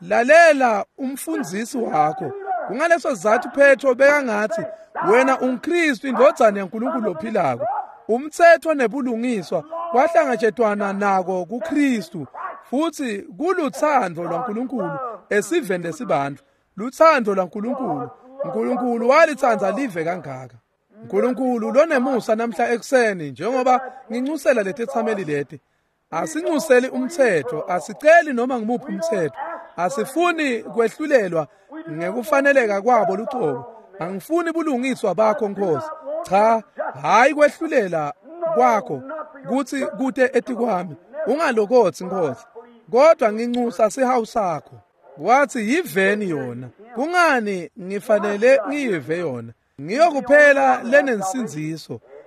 Lalela umfundisi wakho. Kungaleso sizathu Petro bekangathi wena uNkristu indvodzana yaNkulunkulu ophilako. Umthetho nebulungiswa kwahlangatshetwana nako kuKristu, futhi kuluthando lwaNkulunkulu esivende sibantu. Luthando lwaNkulunkulu. uNkulunkulu walithandza live kangaka. uNkulunkulu lonemusa namhla ekuseni njengoba ngincusela letethameli leti. Asincuseli umthetho, asiceli noma ngimuphi umthetho. Asifuni kwehlulelwa ngekufaneleka kwabo lucobo. Angifuni bulungiswa bakho Nkosi. Cha, hayi kwehlulela kwakho kuthi kude etikwami. Ungalokothi Nkosi. Kodwa ngincusa sihawu sakho. Wathi yiveni yona. Kungani ngifanele ngiyive yona? Ngiyokuphela lenensinziso.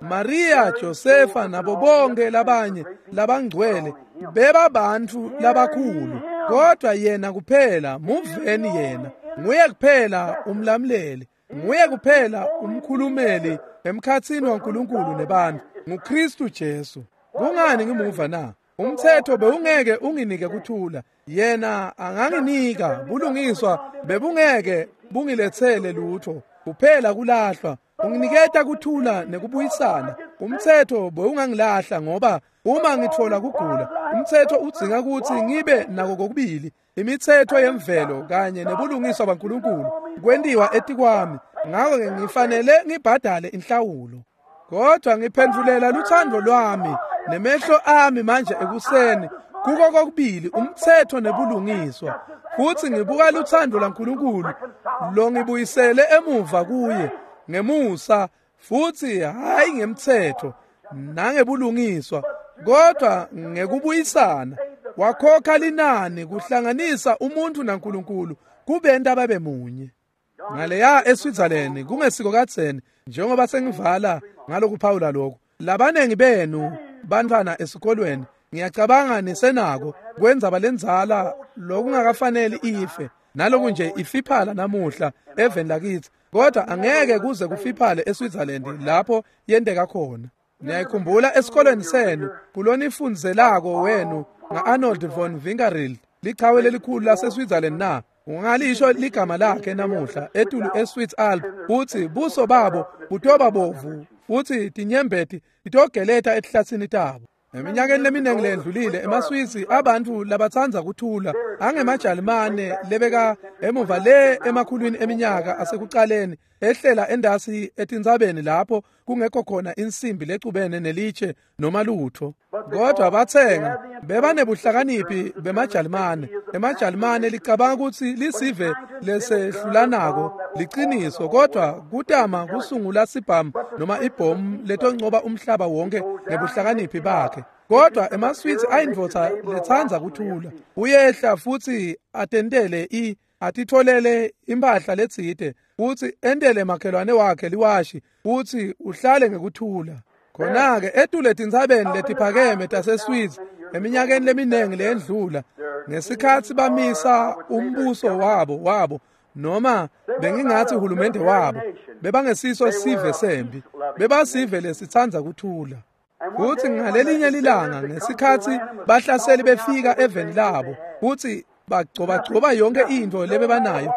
Maria, Josefa nabo bonke labanye labangcwele bebabantu labakhulu, kodwa yena kuphela, muveni yena, nguye kuphela umlamleli, nguye kuphela umkhulumeli emkhatsini waNkulunkulu nebantu, nguKristu Jesu. Kungani ngimuva na? Umthetho bewungeke unginike kuthula, yena anganginika bulungiswa bebungeke bungilethele lutho, kuphela kulahlwa. Unginiketa kuthula nekubuyisana. Umthetho bewungangilahla ngoba uma ngithola kugula, umthetho udzinga ukuthi ngibe nako kokubili, imithetho yemvelo kanye nebulungiswa baNkulunkulu kwendiwa etikwami. Ngakho-ke ngifanele ngibhadale inhlawulo. Kodwa ngiphendulela luthando lwami nemehlo ami manje ekuseni kuko kokubili, umthetho nebulungiswa, futhi ngibuka luthando laNkulunkulu lo ngibuyisele emuva kuye ngemusa, futhi hayi ngemthetho nangebulungiswa, kodwa ngekubuyisana. Wakhokha linani kuhlanganisa umuntu naNkulunkulu kube into ababemunye. Ngaleya eSwitzerland kungesiko katseni, njengoba sengivala ngalokuphawula lokho, labanengi benu bantwana esikolweni ngiyacabanga nisenako kwenza balenzala lokungakafanele ife, naloku nje ifiphala namuhla eveni lakithi, kodwa angeke kuze kufiphale eSwitzerland lapho yendeka khona. Niyayikhumbula esikolweni senu kulonifundiselako wenu nga-Arnold von Winkelried, lichawe lelikhulu laseSwitzerland na? Ungalisho ligama lakhe namuhla etulu eSwiss Alps, uthi buso babo butoba bovu futhi tinyembeti titogeleta etihlathini tabo. Eminyakeni leminingi ledlulile emaswisi abantu labathanza kuthula angemajalimane lebeka emuva le emakhulwini eminyaka asekuqaleni ehlela endasi etinzabeni lapho kungekho khona insimbi lecubene nelitshe noma lutho, kodwa bathenga bebanebuhlakaniphi bemajalimane. Emajalimane licabanga ukuthi lisive lesehlulanako liqiniso, kodwa kutama kusungula sibhamu noma ibhomu letoncoba umhlaba wonke ngebuhlakaniphi bakhe. Kodwa emaswisi ayindvodza lethanza kuthula, uyehla futhi atentele atitholele impahla letsite, futhi entele makhelwane wakhe liwashi, futhi uhlale ngekuthula. Khona-ke etule tinzabeni letiphakeme taseSwiss eminyakeni leminengi lendlula, ngesikhathi bamisa umbuso wabo noma bengingathi uhulumende wabo, bebangesiso sive sembi, bebasive lesithanza kuthula. Futhi ngalelinye lilanga ngesikhathi bahlaseli befika eveni labo, futhi bagcoba yonke into lebebanayo,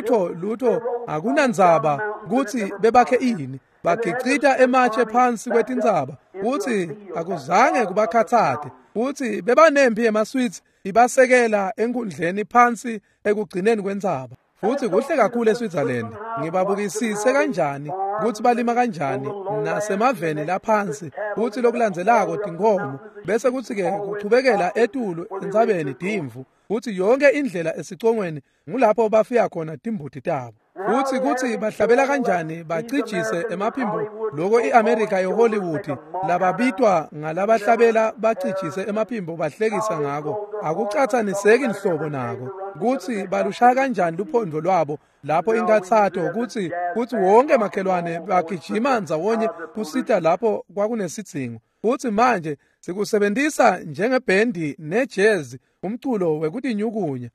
lutho akunandzaba kuthi bebakhe ini, bagicita ematshe phansi kwetindzaba, futhi akuzange kubakhathate, futhi bebanempi emaswisi ibasekela enkundleni phansi ekugcineni kwendzaba. Futhi kuhle kakhulu eSwitzerland, ngibabukisise kanjani ukuthi balima kanjani nasemaveni laphansi, futhi lokulandzelako tinkhomo, bese kuthi-ke kuchubekela etulu entsabeni timvu, futhi yonke indlela esicongweni ngulapho bafika khona timbuti tabo. Futhi kuthi bahlabela kanjani bacijise emaphimbo loko i-America ye-Hollywood lababitwa ngalabahlabela bacijise emaphimbo bahlekisa ngako, akucathaniseki nhlobo nako. Kuthi balushaya kanjani luphondo lwabo lapho inkathatho, kuthi wonke makhelwane bagijima ndzawonye kusita lapho kwakunesidzingo. Futhi manje sikusebenzisa njengebhendi nejazz, umculo wekutinyukunya.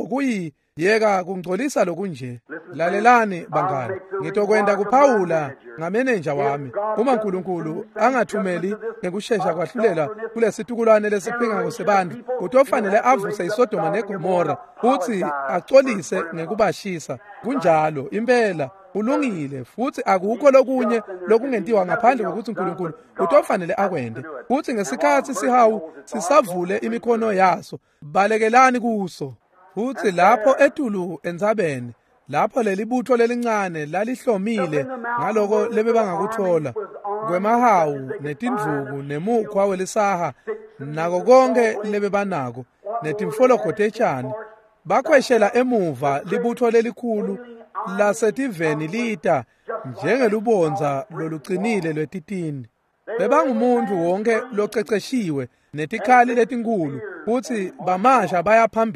Yeka kungcolisa lokunje. Lalelani bangani, ngitokwenda kuphawula ngamenenja wami. Uma uNkulunkulu angathumeli ngekushesha kwahlulela kulesitukulwane lesiphingako sebantu, utofanele avuse iSodoma neGomora futhi acolise ngekubashisa. Kunjalo impela ulungile, futhi akukho lokunye lokungentiwa ngaphandle kokuthi uNkulunkulu utofanele akwende. Futhi ngesikhathi sihawu sisavule imikhono yaso, balekelani kuso. Futhi lapho etulu entsabeni, lapho lelibutho lelincane lalihlomile ngaloko lebebangakuthola kwemahawu netindvuku nemukhwa welisaha nako konke lebebanako netimfologo tetshani, bakhweshela emuva libutho lelikhulu lasetiveni lita njengelubonza lolucinile lwetitini. Bebangumuntu wonke loceceshiwe netikhali letinkulu, futhi bamasha baya phambili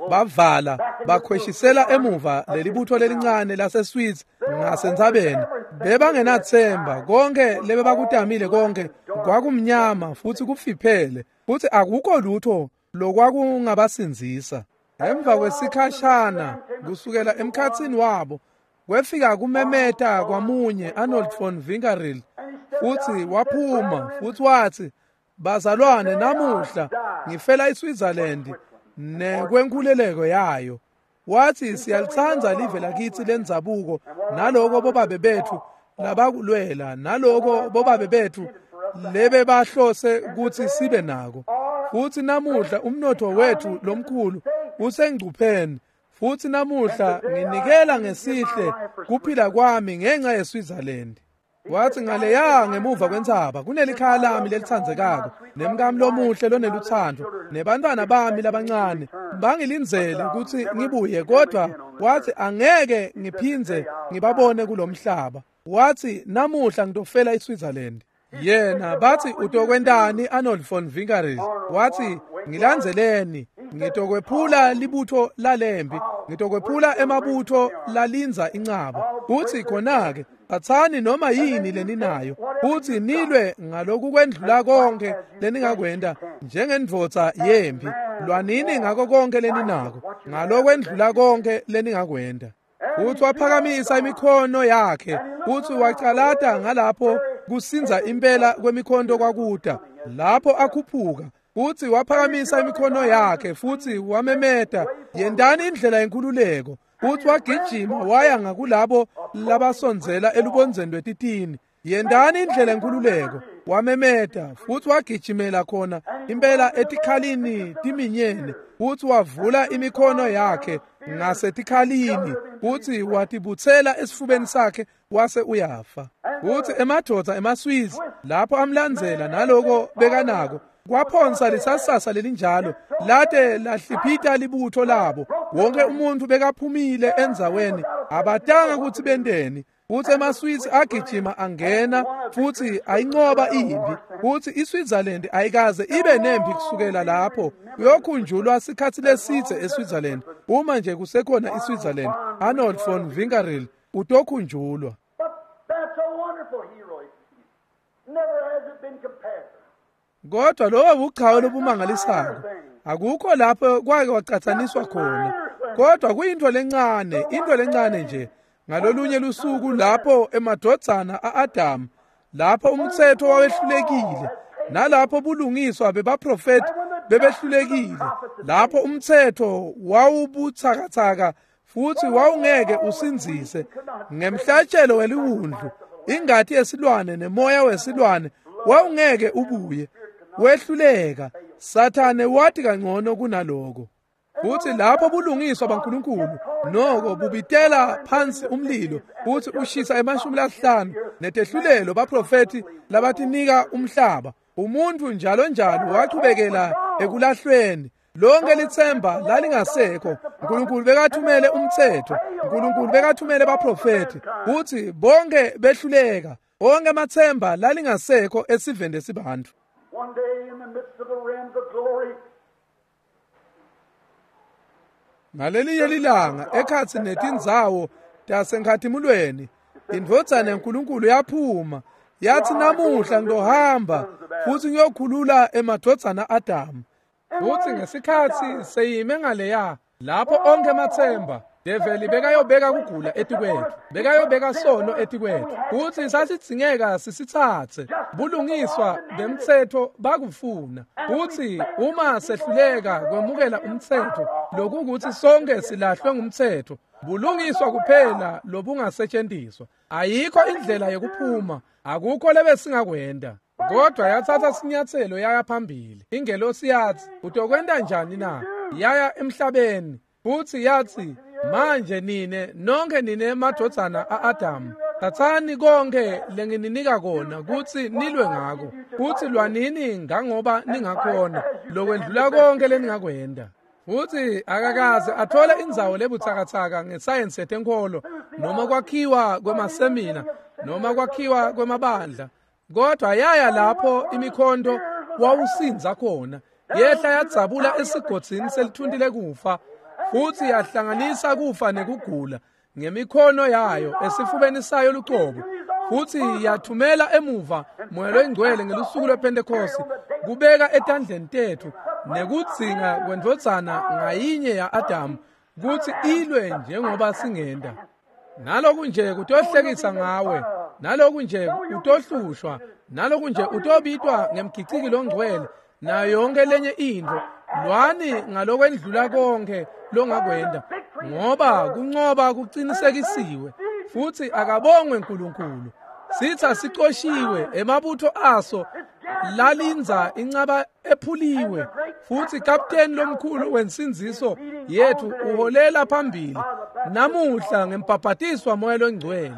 bavala bakhweshisela emuva lelibutho lelincane laseSwiss ngasendzabeni. Bebangenathemba, konke lebe bakutamile konke kwakumnyama futhi kufiphele, futhi akukho lutho lokwakungabasinzisa. Emva kwesikhashana kusukela emkhathini wabo kwefika kumemeta kwamunye Arnold von Winkelried, futhi waphuma futhi wathi, bazalwane, namuhla ngifela eSwitzerland nekwenkululeko yayo. Wathi siyalithanza live lakithi lendzabuko naloko bobabe bethu labakulwela, naloko bobabe bethu lebe bahlose ukuthi sibe nako. Futhi namuhla umnotho wethu lomkhulu usengcupheni, futhi namuhla nginikela ngesihle kuphila kwami ngenxa yeSwitzerland. Wathi ngaleya ngemuva kwentsaba kunelikhaya lami lelithandzekako nemkami lomuhle loneluthando nebantwana bami labancane bangilindzele ukuthi ngibuye, kodwa wathi angeke ngiphindze ngibabone kulomhlaba. Wathi namuhla ngitofela eSwitzerland. Yena bathi utokwentani Arnold von Winkelried? Wathi ngilandzeleni, ngitokwephula libutho lalempi, ngitokwephula emabutho lalinza incaba. Uthi khona-ke athani noma yini leninayo, uthi nilwe ngaloku kwendlula konke leningakwenda njengendvodza yempi. Lwanini ngako konke leninako ngalokwendlula konke leningakwenda. Uthi waphakamisa imikhono yakhe, uthi wacalata ngalapho kusinza impela kwemikhondo kwakuda, lapho akhuphuka. Uthi waphakamisa imikhono yakhe futhi wamemeta, yendani indlela yenkululeko. Uthi wagijima waya ngakulabo labasondzela elubonzeni lwetitini, yendani indlela yenkululeko. Wamemeta futhi wagijimela khona impela etikhalini timinyene. Uthi wavula imikhono yakhe ngasetikhalini, uthi watibuthela esifubeni sakhe wase uyafa. Uthi emadoda emaswiss lapho amlandzela naloko bekanako kwaphonsa lisasasa lelinjalo late lahliphita libutho labo. Wonke umuntu bekaphumile endzaweni, abatanga ukuthi bendeni. Uthi emaswiss agijima angena futhi ayinqoba impi. Uthi iSwitzerland ayikaze ibe nempi kusukela lapho kuyokhunjulwa isikhathi lesithe eSwitzerland. Uma nje kusekhona iSwitzerland, Arnold von Winkelried utokhunjulwa. That's a wonderful hero. Never has it been compared. Kodwa lowo buchawo lobumangalisako akukho lapho kwake wacathaniswa khona, kodwa kuyinto lencane, into lencane nje. Ngalolunye lusuku lapho emadodzana aAdam, lapho umthetho wawehlulekile, nalapho bulungiswa bebaprofeti bebehlulekile, lapho umthetho wawubuthakathaka futhi wawungeke usinzise, ngemhlatshelo weliwundlu, ingati yesilwane nemoya wesilwane wawungeke ubuye. Wehluleka, Sathane wathi kangcono kunaloko. Uthi lapho bulungiswa baNkulunkulu noko bubitela phansi umlilo, uthi ushisa 50 netehlulelo baprofeti labatinika umhlaba. Umuntu njalo njalo waqhubekela ekulahlweni. Lonke lithemba lalingasekho. uNkulunkulu bekathumele umthetho, uNkulunkulu bekathumele baprofeti. Uthi bonke behluleka, onke amathemba lalingasekho esivende sibantu. One day in the midst of the realms of glory, ngalelinye lilanga ekhathi netindzawo tasenkathimulweni, indvodzana yaNkulunkulu yaphuma yathi namuhla ngizohamba futhi ngiyokhulula emadodzana aAdamu. Futhi ngesikhathi seyime ngaleya lapho onke amathemba develi bekayobeka kugula etikwethu, bekayobeka sono etikwethu. Futhi sasithingeka sisithathe bulungiswa bemthetho bakufuna. Futhi uma sehluleka kwemukela umthetho, lokuthi sonke silahlwe ngumthetho, bulungiswa kuphela lobungasetshenziswa, ayikho indlela yokuphuma, akukho lebe singakwenda. Kodwa yathatha sinyathelo yaya phambili. Ingelosi yathi, utokwenda njani na? Yaya emhlabeni. Futhi yathi, manje nine nonke nine emadodzana aAdamu, thathani konke lengininika kona kuthi nilwe ngako. Futhi lwanini ngangoba ningakhona lokwendlula konke leningakwenda. Futhi akakaze athole indzawo lebuthakathaka ngesayensi yetenkolo noma kwakhiwa kwemasemina noma kwakhiwa kwemabandla. Kodwa yaya lapho imikhondo wawusinza khona, yehla yadzabula esigodzini selithundile kufa, futhi yahlanganisa kufa nekugula ngemikhono yayo esifubeni sayo luqobo, futhi yathumela emuva moya loyingcwele ngelusuku lwePentecost kubeka etandleni tethu nekudzinga kwendvodzana ngayinye ya Adamu kuthi ilwe njengoba singenda. Naloku nje kutohlekisa ngawe, naloku nje utohlushwa, naloku nje utobitwa ngemgiciki longcwele nayo yonke lenye into. Lwani ngalokwendlula konke longakwenda, ngoba kuncoba kuqinisekisiwe futhi akabongwe uNkulunkulu. Sitha siqoshiwe emabutho aso lalinza incaba ephuliwe, futhi kapteni lomkhulu wensinziso yethu uholela phambili namuhla ngempaphatiswa moya longcwele.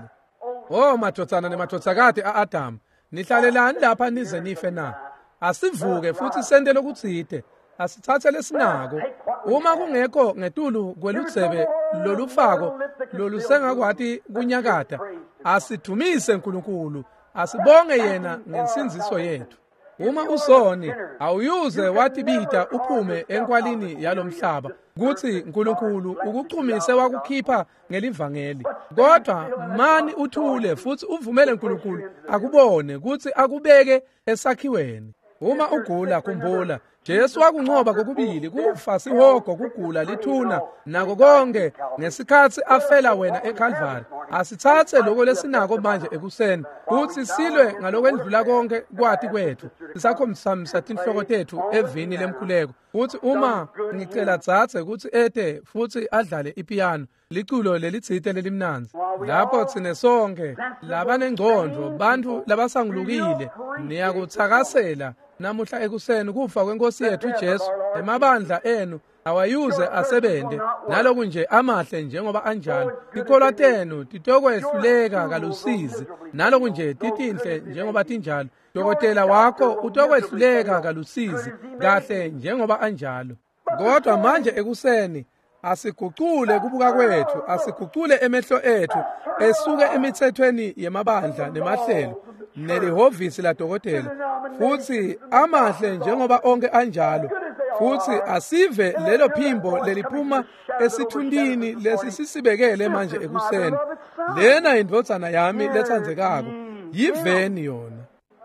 Oh madodzana nemadodakazi a-Adamu, nihlalelani lapha nize nife na? Asivuke futhi sente lokutsite, asithathe lesinako. Uma kungekho ngetulu kweludzebe lolufako lolusengakwati kunyakata, asidumise uNkulunkulu, asibonge yena ngensinziso yethu. Uma usoni awuyuze watibita uphume enkwalini yalomhlaba kuthi uNkulunkulu ukuchumise wakukhipha ngelivangeli, kodwa mani uthule futhi uvumele uNkulunkulu akubone kuthi akubeke esakhiweni. Uma ugula khumbula Jesu wakuncoba kokubili, kufa sihogo, kugula lithuna nako konke ngesikhathi afela wena eCalvary. Asithathe lokho lesinako manje ekuseni kuthi silwe ngalokwendlula konke kwati kwethu, sisakhombisa tinhloko tethu evini lemkhuleko. Futhi uma ngicela dzathe kuthi ete futhi adlale ipiano, liculo lelitsite lelimnanzi, lapho tsine sonke labanengcondo, bantu labasangulukile, niyakuthakasela namuhla ekuseni kufa kwenkosi yethu Jesu. Emabandla enu awayuze asebende naloku nje amahle njengoba anjalo. Tikholwa tenu titokwehluleka kalusizi naloku nje titinhle njengoba tinjalo. Dokotela wakho utokwehluleka kalusizi kahle njengoba anjalo. Kodwa manje ekuseni asigucule kubuka kwethu, asigucule emehlo ethu esuke emithethweni yemabandla nemahlelo nelihovisi ladokotela, futhi amahle njengoba onke anjalo, futhi asive lelo phimbo leliphuma esithundini lesisibekele manje ekuseni. Lena indvodzana yami lethandzekako, yiveni yona.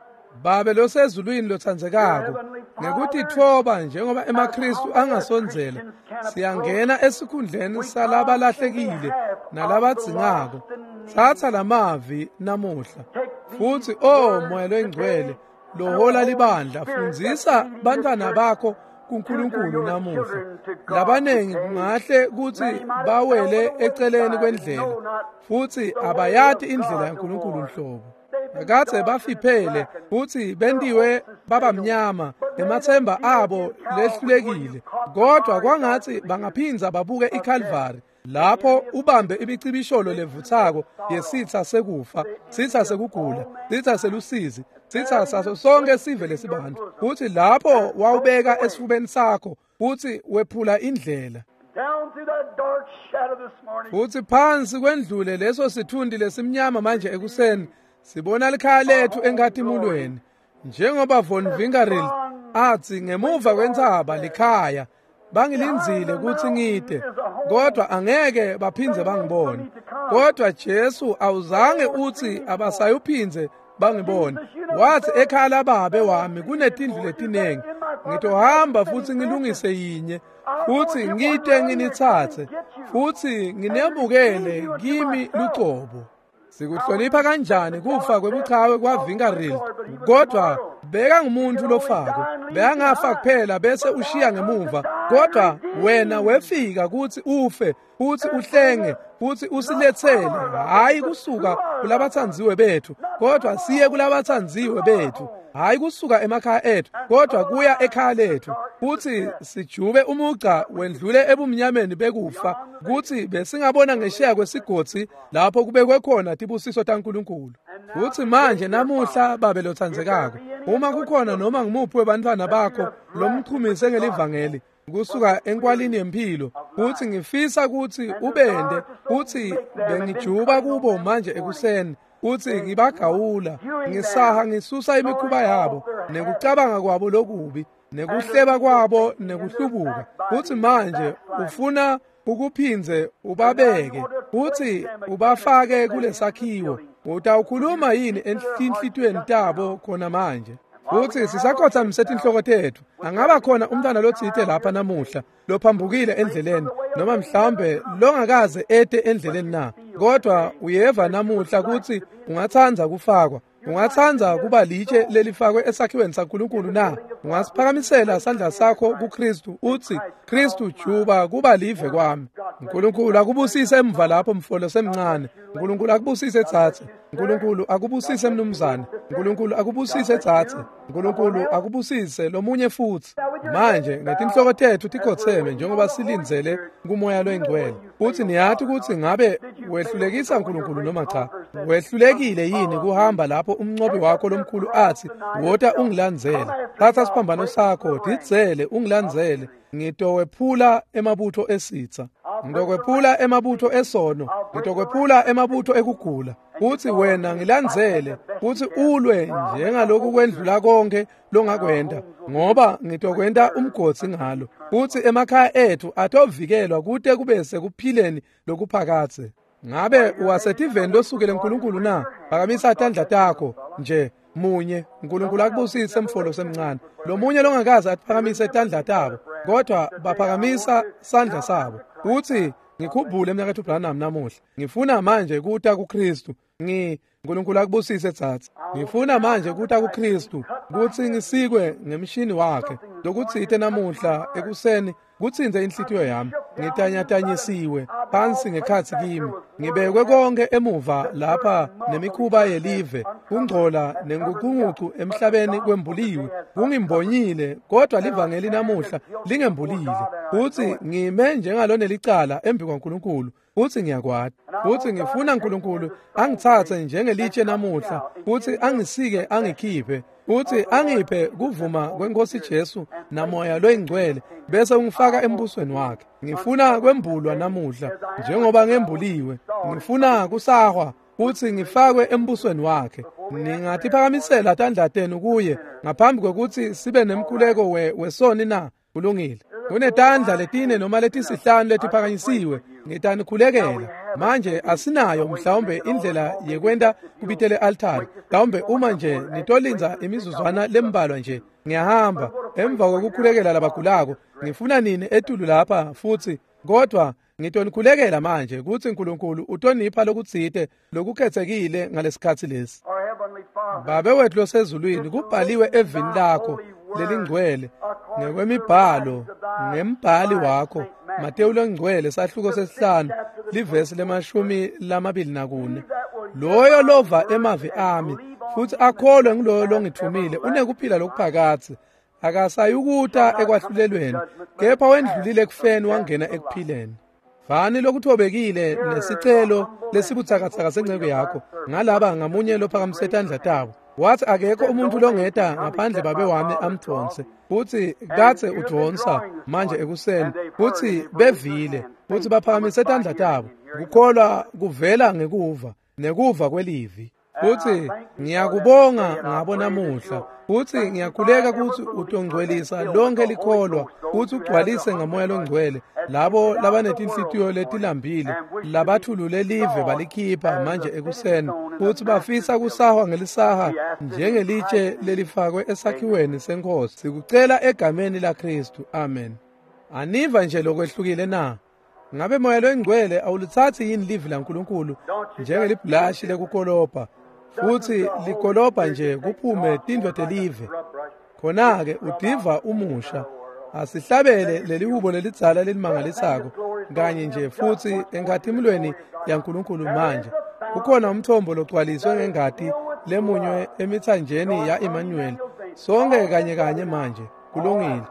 Babe losezulwini lothandzekako, ngekuthi thoba njengoba emaKristu angasonzela, siyangena esikhundleni salabalahlekile nalabadzingako. Thatha lamavi namuhla, futhi moya loyingcwele lohola libandla, fundzisa bantwana bakho kuNkulunkulu namuhla. Labanengi kungahle kuthi bawele eceleni kwendlela, futhi abayati indlela yaNkulunkulu nhlobo. Akathe bafiphele futhi bendiwe babamnyama emathemba abo lehlulekile, kodwa kwangathi bangaphinza babuke iCalvary, lapho ubambe imicibisholo levuthako yesitha sekufa, sitha sekugula, sitha selusizi, sitha saso sonke sive lesibantu, futhi lapho wawubeka esifubeni sakho futhi wephula indlela. Futhi phansi kwendlule leso sithundi lesimnyama manje ekuseni sibona likhaya lethu enkathimulweni, njengoba von Winkelried athi ngemuva kwentsaba likhaya bangilinzile ukuthi ngide, kodwa angeke baphinze bangibone. Kodwa Jesu awuzange uthi abasayuphinze bangibone, wathi ekhaya lababe wami kunetindlu letinengi, ngitohamba futhi ngilungise yinye, futhi ngide nginithathe, futhi nginebukele kimi lucobo. Sikuhlonipha kanjani kufa kwebuchawe kwaVinkelried, kodwa beka ngumuntu lofako, beyangafa kuphela bese ushiya ngemuva, kodwa wena wefika kuthi ufe futhi uhlenge futhi usilethele, hayi kusuka kulabathanziwe bethu, kodwa siye kulabathanziwe bethu, hayi kusuka emakhaya ethu, kodwa kuya ekhaya lethu, futhi sijube umugca wendlule ebumnyameni bekufa, kuthi besingabona ngesheya kwesigodzi lapho kubekwe khona tibusiso taNkulunkulu. Futhi manje namuhla babe lothandzekako, uma kukhona noma ngimuphi webantwana bakho lomchumise ngelivangeli kusuka enkwalini yempilo, futhi ngifisa ukuthi ubende, futhi bengijuba kubo manje ekuseni, futhi ngibagawula, ngisaha ngisusa imikhuba yabo nekucabanga kwabo lokubi, nekuhleba kwabo nekuhlubuka. Uthi manje ufuna ukuphinze ubabeke, uthi ubafake kulesakhiwo. Utawukhuluma yini enhlitweni tabo khona manje? Uthi sisakhothamisa inhloko tethu. Angaba khona umntwana lothithe lapha namuhla, lophambukile endleleni, noma mhlambe longakaze ete endleleni na. Kodwa uyeva namuhla ukuthi ungathanza kufakwa. Ungathanza kuba litshe lelifakwe esakhiweni saNkulunkulu na? Ungasiphakamisela isandla sakho kuKristu uthi, Kristu juba kuba live kwami. uNkulunkulu akubusise emva lapho mfolo semncane. uNkulunkulu akubusise Thathe. uNkulunkulu akubusise mnumzane. uNkulunkulu akubusise Thathe. uNkulunkulu akubusise lomunye futhi. Manje ngetinhloko tethu tikhotheme njengoba silindzele kumoya loyingcwele. Uthi niyathi ukuthi ngabe wehlulekisa uNkulunkulu noma cha? Wehlulekile yini kuhamba lapho umncobi wakho lomkhulu athi, wota ungilandzele. Thatha isiphambano sakho, ditsele ungilandzele. Ngitokwephula emabutho esitha. Ngitokwephula emabutho esono. Ngitokwephula emabutho ekugula. Uthi wena ngilandzele, uthi ulwe njengalokhu kwendlula konke longakwenda, ngoba ngitokwenta umgodzi ngalo. Uthi emakhaya ethu atovikelwa kude kube sekuphileni lokuphakathe. Ngabe uwasetiveni losukele uNkulunkulu na? Phakamisa tandla takho nje munye. uNkulunkulu akubusise mfolo semncane. Lo munye longakazi aphakamise tandla tabo, kodwa baphakamisa sandla sabo. Uthi ngikhumbule mnakethu Branham namuhla. Ngifuna manje kuta kuKristu. uNkulunkulu akubusise Thathe. Ngifuna manje kuta kuKristu ukuthi ngisikwe ngemshini wakhe. Lokuthi namuhla ekuseni kutsinze inhlitiyo yami. Ngitanyatanyisiwe phansi ngekhathi kimi. Ngibekwe konke emuva lapha nemikhuba yelive. Kungcola nenguqunguqu emhlabeni kwembuliwe. Kungimbonyile kodwa livangeli namuhla lingembulile. Uthi ngime njengalo nelicala embi kwaNkulunkulu. Uthi ngiyakwata. Uthi ngifuna uNkulunkulu angithathe njengelitshe namuhla. Uthi angisike angikhiphe. Uthi angiphe kuvuma kweNkosi Jesu namoya loyingcwele bese ungifaka embusweni wakhe. Ngifuna kwembulwa namuhla njengoba ngembuliwe. Ngifuna kusahwa uthi ngifakwe embusweni wakhe. Ningathiphakamisela tandla tenu kuye ngaphambi kokuthi sibe nemkhuleko wesoni na? Kulungile. Kunetandla letine noma letisihlanu letiphakanyisiwe. Ngitanikhulekela. Manje asinayo mhlawumbe indlela yekwenda kubitele altari. Mhlawumbe uma nje nitolinza imizuzwana lembalwa nje ngiyahamba emva kokukhulekela labagulako. Ngifuna nini etulu lapha futhi kodwa ngitonikhulekela manje ukuthi uNkulunkulu utonipha lokutsite lokukhethekile ngalesikhathi lesi. Babe wethu losezulwini kubhaliwe evini lakho lelingcwele ngekwemibhalo ngembhali wakho Matewu longcwele sahluko sesihlanu livesi le24. Loyo lova emavi ami futhi akholwe nguloyo longithumile unekuphila lokuphakathe akasayukuta ekwahlulelweni kepha wendlulile ekufeni wangena ekuphileni. Fani lokuthobekile nesicelo lesibuthakathaka senceke yakho ngalaba ngamunye lophakamise tandla tabo. Wathi akekho umuntu longeda ngaphandle babe wami amthonse. Uthi katse udonsa manje ekuseni. Uthi bevile. Uthi baphakamise tandla tabo. Kukholwa kuvela ngekuva, nekuva kwelivi. Uthi ngiyakubonga ngabo namuhla. Uthi ngiyakhuleka ukuthi utongcwelisa lonke likholwa. Uthi ugcwalise ngamoya longcwele labo labanetinhlitiyo letilambile labathulule live balikhipha manje ekuseni. Uthi bafisa kusahwa ngelisaha njengelitshe lelifakwe esakhiweni senkosi. Sikucela egameni laKristu. Amen. Aniva nje lokwehlukile na? Ngabe moya loyingcwele awulithathi yini livi laNkulunkulu njengelibhlashi lekukolopa futhi likolopa nje kuphume tindlo telive. Khona-ke udiva umusha. Asihlabele lelihubo lelidzala lelimangalisako kanye nje futhi enkathimulweni yaNkulunkulu manje. Kukhona umthombo logcwaliswe ngengadi lemunywe emithanjeni ya Emmanuel. Sonke kanye kanye manje. Kulungile.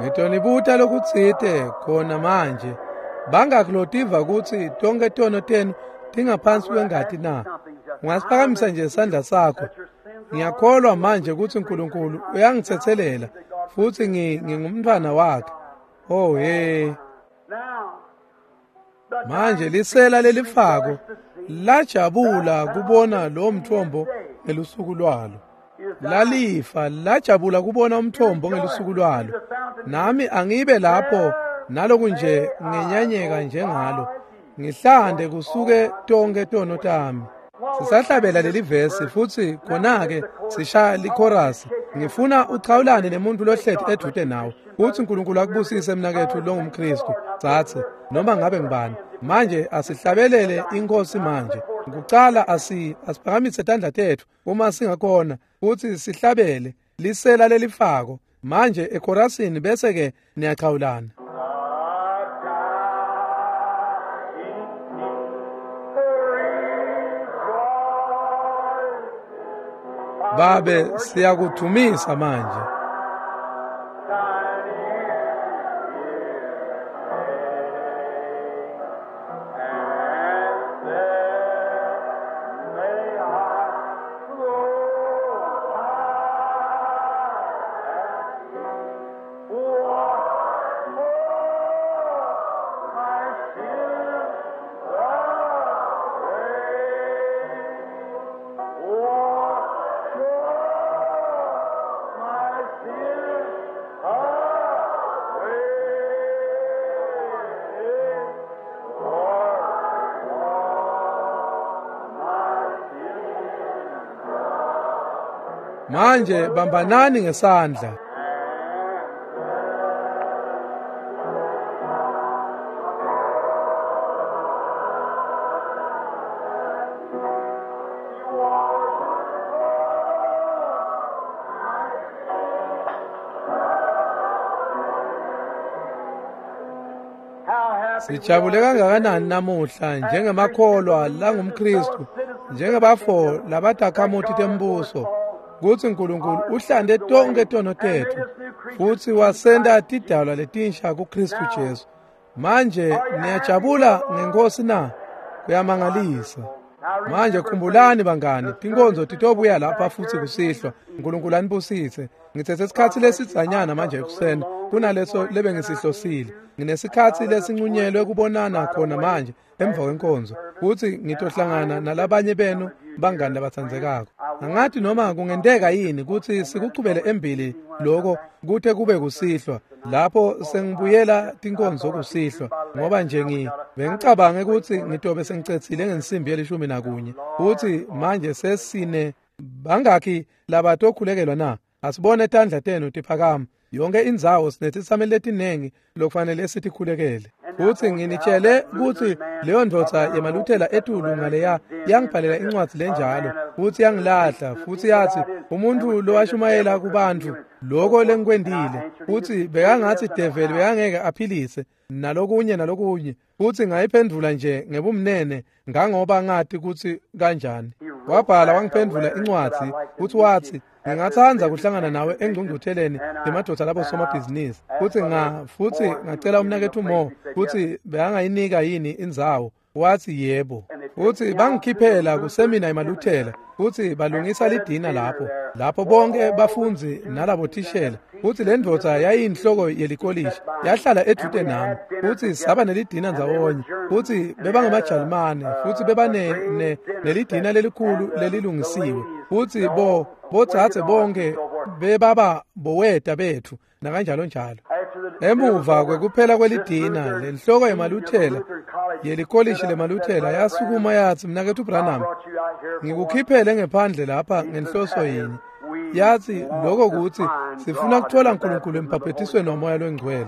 ngitonibuta lokutsite khona manje bangakulotiva ukuthi tonke tono tenu tingaphansi kwengati na. Ungasiphakamisa nje isandla sakho. Ngiyakholwa manje ukuthi uNkulunkulu uyangithethelela futhi ngingumntwana wakhe. Oh hey. Manje lisela lelifako lajabula kubona lo mthombo ngelusuku lwalo. Lalifa lajabula kubona umthombo ngelusuku lwalo. Nami angibe lapho naloku nje ngenyanyeka njengalo. Ngihlande kusuke tonke tono tami. Sisahlabela leli verse futhi khona-ke sishaya lichorus. Ngifuna uchawulane nemuntu lohlethe eduze nawe. Uthi uNkulunkulu akubusise mnakethu lo ngumKristu. Cathi noma ngabe ngibani. Manje asihlabelele inkosi manje. Ngikucala asiphakamise tandla tethu uma singakhona uthi sihlabele lisela lelifako manje ekhorasini bese ke niyachawulana. Babe siyakuthumisa manje. Manje bambanani ngesandla. Sijabule kangakanani namuhla njengemakholwa la ngumKristu njengebafo labatakhamuthi tembuso kuthi uNkulunkulu uhlande tonke tono tethu futhi wasenda tidalwa letinsha kuKristu Jesu. Manje niyajabula ngenkosi na? Kuyamangalisa. Manje khumbulani bangani tinkonzo titobuya lapha futhi kusihlwa. uNkulunkulu anibusise. Ngithethe isikhathi lesizanyana manje ekuseni kunaleso lebe ngisihlosile. Nginesikhathi lesincunyelwe kubonana khona manje emva kwenkonzo futhi ngitohlangana nalabanye benu bangani labathandzekako. Angathi noma kungendeka yini ukuthi sikuqhubele embili lokho kuthe kube kusihlwa lapho sengibuyela tinkonzo kusihlwa ngoba nje bengicabange ukuthi ngitobe sengicethile ngensimbi ye11 futhi manje sesine bangaki labantu okhulekelwa na. Asibone tandla tenu tiphakama yonke indzawo sinethi samele letinengi lokufanele sithi khulekele. Futhi nginitshele ukuthi leyo ndvodza yemaluthela etulu ngaleya yangibhalela incwadi lenjalo futhi yangilahla futhi yathi umuntu lo washumayela kubantu lokho lengikwendile futhi bekangathi devele bekangeke aphilise nalokunye futhi ngayiphendula nje ngebumnene ngangoba ngathi ukuthi kanjani. Wabhala wangiphendula incwadi futhi wathi ngingathanza kuhlangana nawe engqungqutheleni lemadoda labo somabhizinisi futhi ngacela umnakethu Mo futhi beyangayinika yini indzawo. Wathi yebo. Futhi bangikhiphela kusemina emaluthela futhi balungisa lidina lapho bonke bafunzi nalabo thishela futhi le ndvodza yayinhloko yelikolishi yahlala eduze nami futhi saba nelidina ndzawonye futhi bebangamajalimane futhi nelidina lelikhulu lelilungisiwe futhi bodzadze bonke bebaba boweta bethu nakanjalo njalo. Emuva kwekuphela kwelidina lenhloko yemaluthela yelikolishi lemaluthela yasukuma yathi mnakethu Branham ngikukhiphele ngephandle lapha ngenhloso yini. Yathi lokho ukuthi sifuna ukuthola uNkulunkulu empaphethisweni womoya lwengcwele.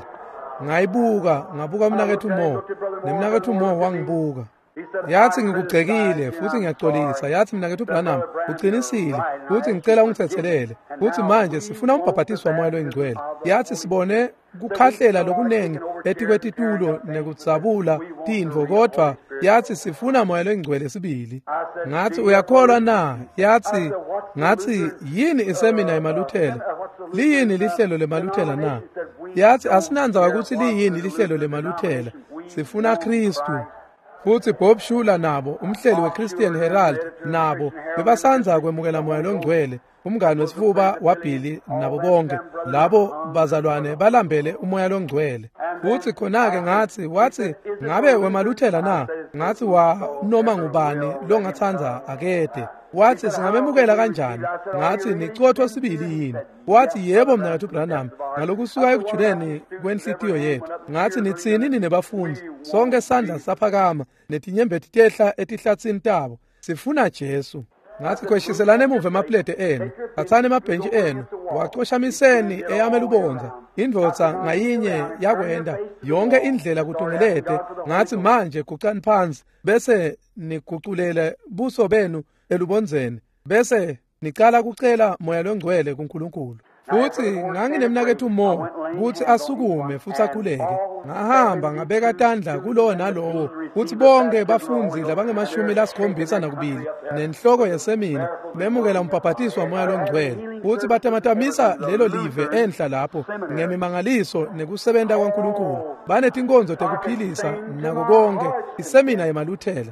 Ngabuka umnakethu Mo nemnakethu Mo wangibuka. Yathi ngikugcekile futhi ngiyaxolisa. Yathi mnakethu Branham uqinisile futhi ngicela ungithethelele futhi manje sifuna umbhaphathiswa womoya lwengcwele. Yathi sibone kukhahlela lokunengi etikwetitulo nekudzabula tindvo kodwa yathi sifuna moya lwengcwele sibili. Ngathi uyakholwa na? Ngathi yini isemina yemaluthela? Liyini lihlelo lemaluthela na? yathi asinanza ukuthi liyini lihlelo lemaluthela, sifuna Kristu. Futhi Bob Schuller nabo, umhleli weChristian Herald, nabo bebasanza kwemukela moya longcwele, umngane wesifuba waBhili nabo bonke labo bazalwane balambele umoya longcwele. Futhi khona-ke wathi ngabe wemaluthela na, ngathi noma ngubani longathanza akede. Wathi singabemukela kanjani, ngathi nicothwa sibili yini. Wathi yebo mnewethu Branham, ngalokusuka ekujuleni kwenhlitiyo yethu. Ngathi nithini ninebafundi, sonke isandla saphakama netinyembeti tehla etihlathini tabo, sifuna Jesu. Ngathi khweshiselane emuva emaplete enu, thathani emabhentshi enu, waqoshamiseni eyamela ubonza. Indvodza ngayinye yakwenda yonke indlela kuTungelete. Ngathi manje gucani phansi bese niguculele buso benu elubonzeni, bese niqala kucela moya longcwele kuNkulunkulu. Futhi nganginemnakethu Mo ukuthi asukume futhi akhuleke. Ngahamba ngabeka tandla kulowo nalowo, futhi bonke bafunzi labange-72 nenhloko yesemina bemukela umbhaphathiso womoya longcwele. Futhi batamatamisa lelo live enhla lapho ngemimangaliso nekusebenta kwaNkulunkulu. Banetinkonzo tekuphilisa nako konke, isemina yemaluthela.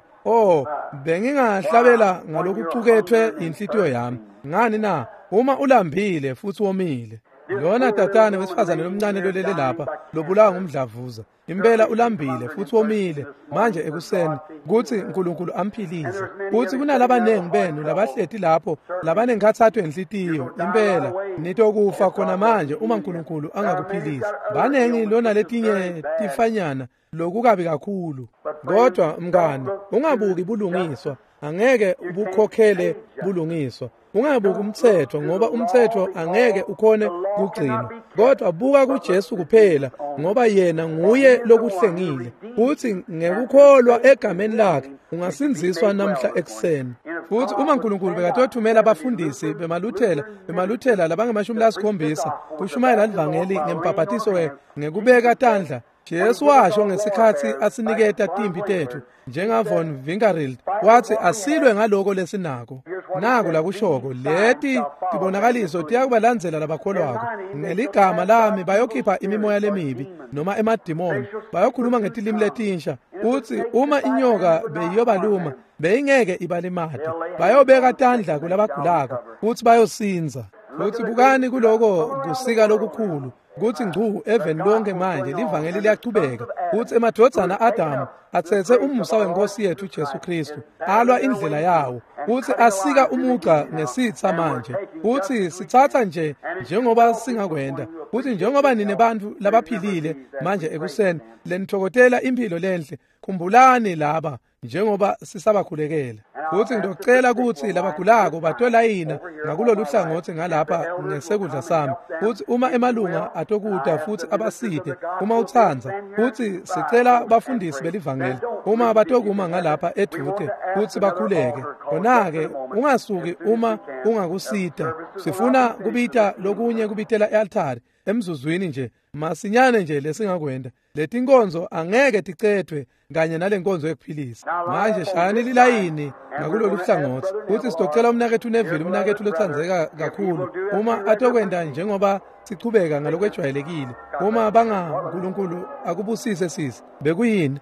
Bengingahlabela ngalokucukethwe inhlitiyo yami. Ngani na? Uma ulambile futhi womile. Lona tatane wesifazane lomncane lolele lapha lobulawa ngumdlavuza. Impela ulambile futhi womile manje ekuseni kuthi uNkulunkulu amphilise. Futhi kunalabanengi benu labahleti lapho labanengikhathathwe inhlitiyo. Impela nithi okufa khona manje uma uNkulunkulu angakuphilisi. Banengi lona letinye tifanyana lokukabi kakhulu. Kodwa mngani, ungabuki bulungiswa, angeke ubukhokhele bulungiswa. Ungabuki umthetho ngoba umthetho angeke ukhone kugcina. Kodwa buka kuJesu kuphela ngoba yena nguye lokuhlengile. Futhi ngekukholwa egameni lakhe ungasinziswa namhla ekuseni. Futhi uma uNkulunkulu bekatothumela abafundisi bemaluthela labange-70 kushumayela livangeli ngembhaphathiso ngekubeka tandla, Jesu washo ngesikhathi asiniketa timpi tethu njengavon Vingereld, wathi asilwe ngaloko lesinako. Naku la kushoko leti tibonakaliso tiyakubalandzela labakholwako. Ngeligama lami bayokhipha imimoya lemibi noma emadimoni, bayokhuluma ngetilimi letinsha. Uthi uma inyoka beyiyobaluma beyingeke ibalimade, bayobeka tandla kulabagulako futhi bayosinza. Futhi bukani kuloko kusika lokukhulu kuthi ngcu even lonke manje livangeli liyachubeka. Uthi emadvodzana Adamu athethe umusa weNkosi yethu Jesu Kristu, alwa indlela yawo. Uthi asika umugca ngesitha manje. Uthi sithatha nje njengoba singakwenda. Uthi njengoba nine bantu labaphilile manje ekuseni lenithokotela impilo lenhle, khumbulani laba njengoba sisabakhulekela. Futhi ngidocela ukuthi labagulako batolayina ngakulolu hlangothi ngalapha ngesekudla sami. Futhi uma emalunga atokuda futhi abaside, uma uthanza, futhi sicela bafundisi belivangeli uma batokuma ngalapha eduze futhi bakhuleke. Khona-ke ungasuki uma ungakusida. Sifuna kubita lokunye kubitela e-altari emzuzwini nje, masinyane nje lesingakwenda. Letinkonzo angeke ticethwe kanye nalenkonzo yokuphilisa. Manje shayani lilayini ngakulolu hlangothi. Futhi sidocela umnakethu Neville, umnakethu lothandzeka kakhulu, uma atokwenda njengoba sichubeka ngalokwejwayelekile. Uma uNkulunkulu akubusise sisi, bekuyini?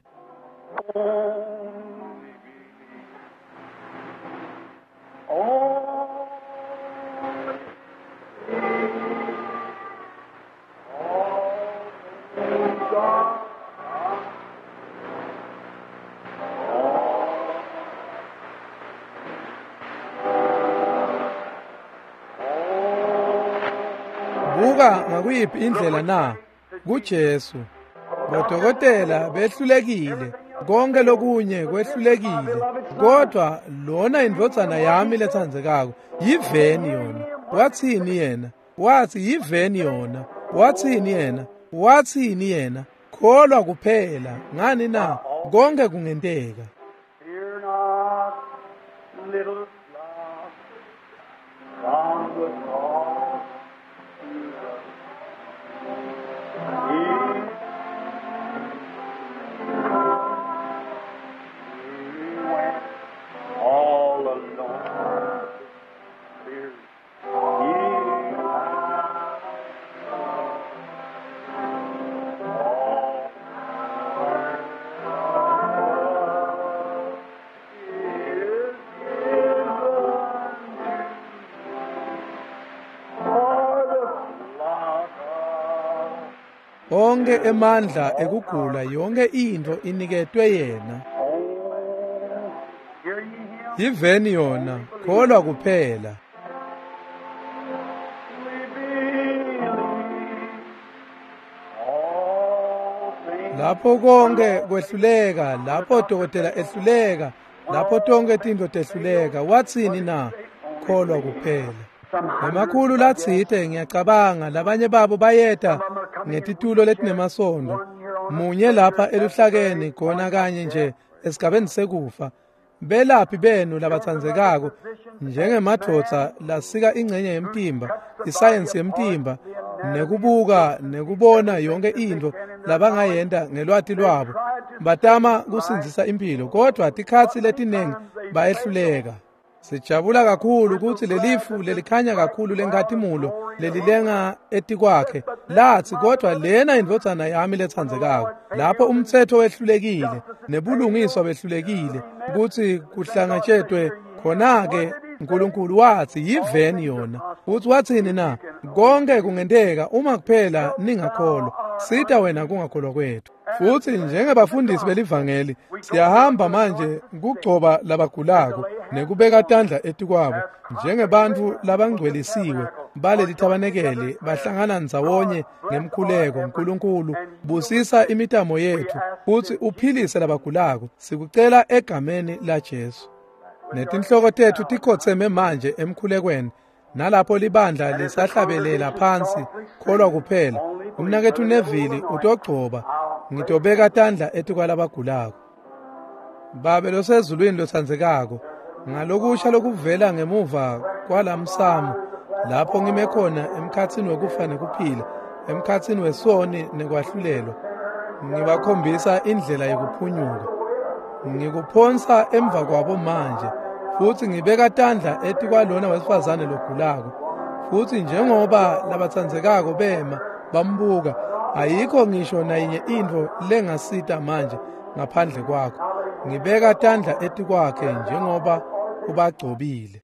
Buka ngakuyiphi indlela na kuJesu. Bodokotela behlulekile, konke lokunye kwehlulekile, kodwa lona indvodzana yami lethandzekako yiveni yona. Wathini yena? Wathi yiveni yona. Wathini yena? Wathini yena? Kholwa kuphela. Ngani na? Konke kungenteka. Fear not, little flock, from the cross to the He went all alone. Fear ye not. wonke emandla ekugula yonke into iniketwe yena. Yiveni yona, kholwa kuphela. Lapho konke kwehluleka, lapho dokotela ehluleka, lapho tonke tinto tehluleka, watsini na? Kholwa kuphela. Ngemakhulu latsite ngiyacabanga labanye babo bayeta ngetitulo letinemasondo. Munye lapha eluhlakeni khona kanye nje esigabeni sekufa. Belaphi benu labatsandzekako njengemadvodza lasika ingcenye yemtimba, isayensi yemtimba, nekubuka nekubona yonke into labangayenda ngelwati lwabo. Batama kusindzisa impilo, kodwa tikhatsi letinengi bayehluleka. Sijabula kakhulu ukuthi lelifu lelikhanya kakhulu lenkathimulo lelilenga etikwakhe. Latsi kodwa lena indvodzana yami letsandzekako. Lapho umtsetho wehlulekile, nebulungiswa behlulekile, ukuthi kuhlangatshedwe khona-ke uNkulunkulu watsi yiveni yona. Uthi watsini na? Konke kungenteka uma kuphela ningakholwa. Sita wena kungakholwa kwethu. Futhi njengebafundisi belivangeli siyahamba manje kugcoba labagulako nekubeka tandla etikwabo njengebantu labangcwelisiwe baleli tabanekele bahlangana ndzawonye ngemkhuleko. Nkulunkulu busisa imitamo yethu futhi uphilise labagulako, sikucela egameni la Jesu. Netinhloko tethu tikhotseme manje emkhulekweni nalapho libandla lisahlabelela phansi. Kholwa kuphela. Umnakethu Neville utogcoba, ngitobeka tandla etikwalabagulako. Babe losezulwini lotsandzekako, ngalokusha lokuvela ngemuva kwalamsamo, lapho ngime khona emkhatsini wekufa nekuphila, emkhatsini wesoni nekwahlulelwa, ngibakhombisa indlela yokuphunyuka. Ngikuphonsa emva kwabo manje, futhi ngibeka tandla etikwalona wesifazane logulako. Futhi njengoba labatsandzekako bema bambuka, ayikho ngisho nayinye into lengasita manje ngaphandle kwakho. Ngibeka tandla etikwakhe njengoba ubagcobile.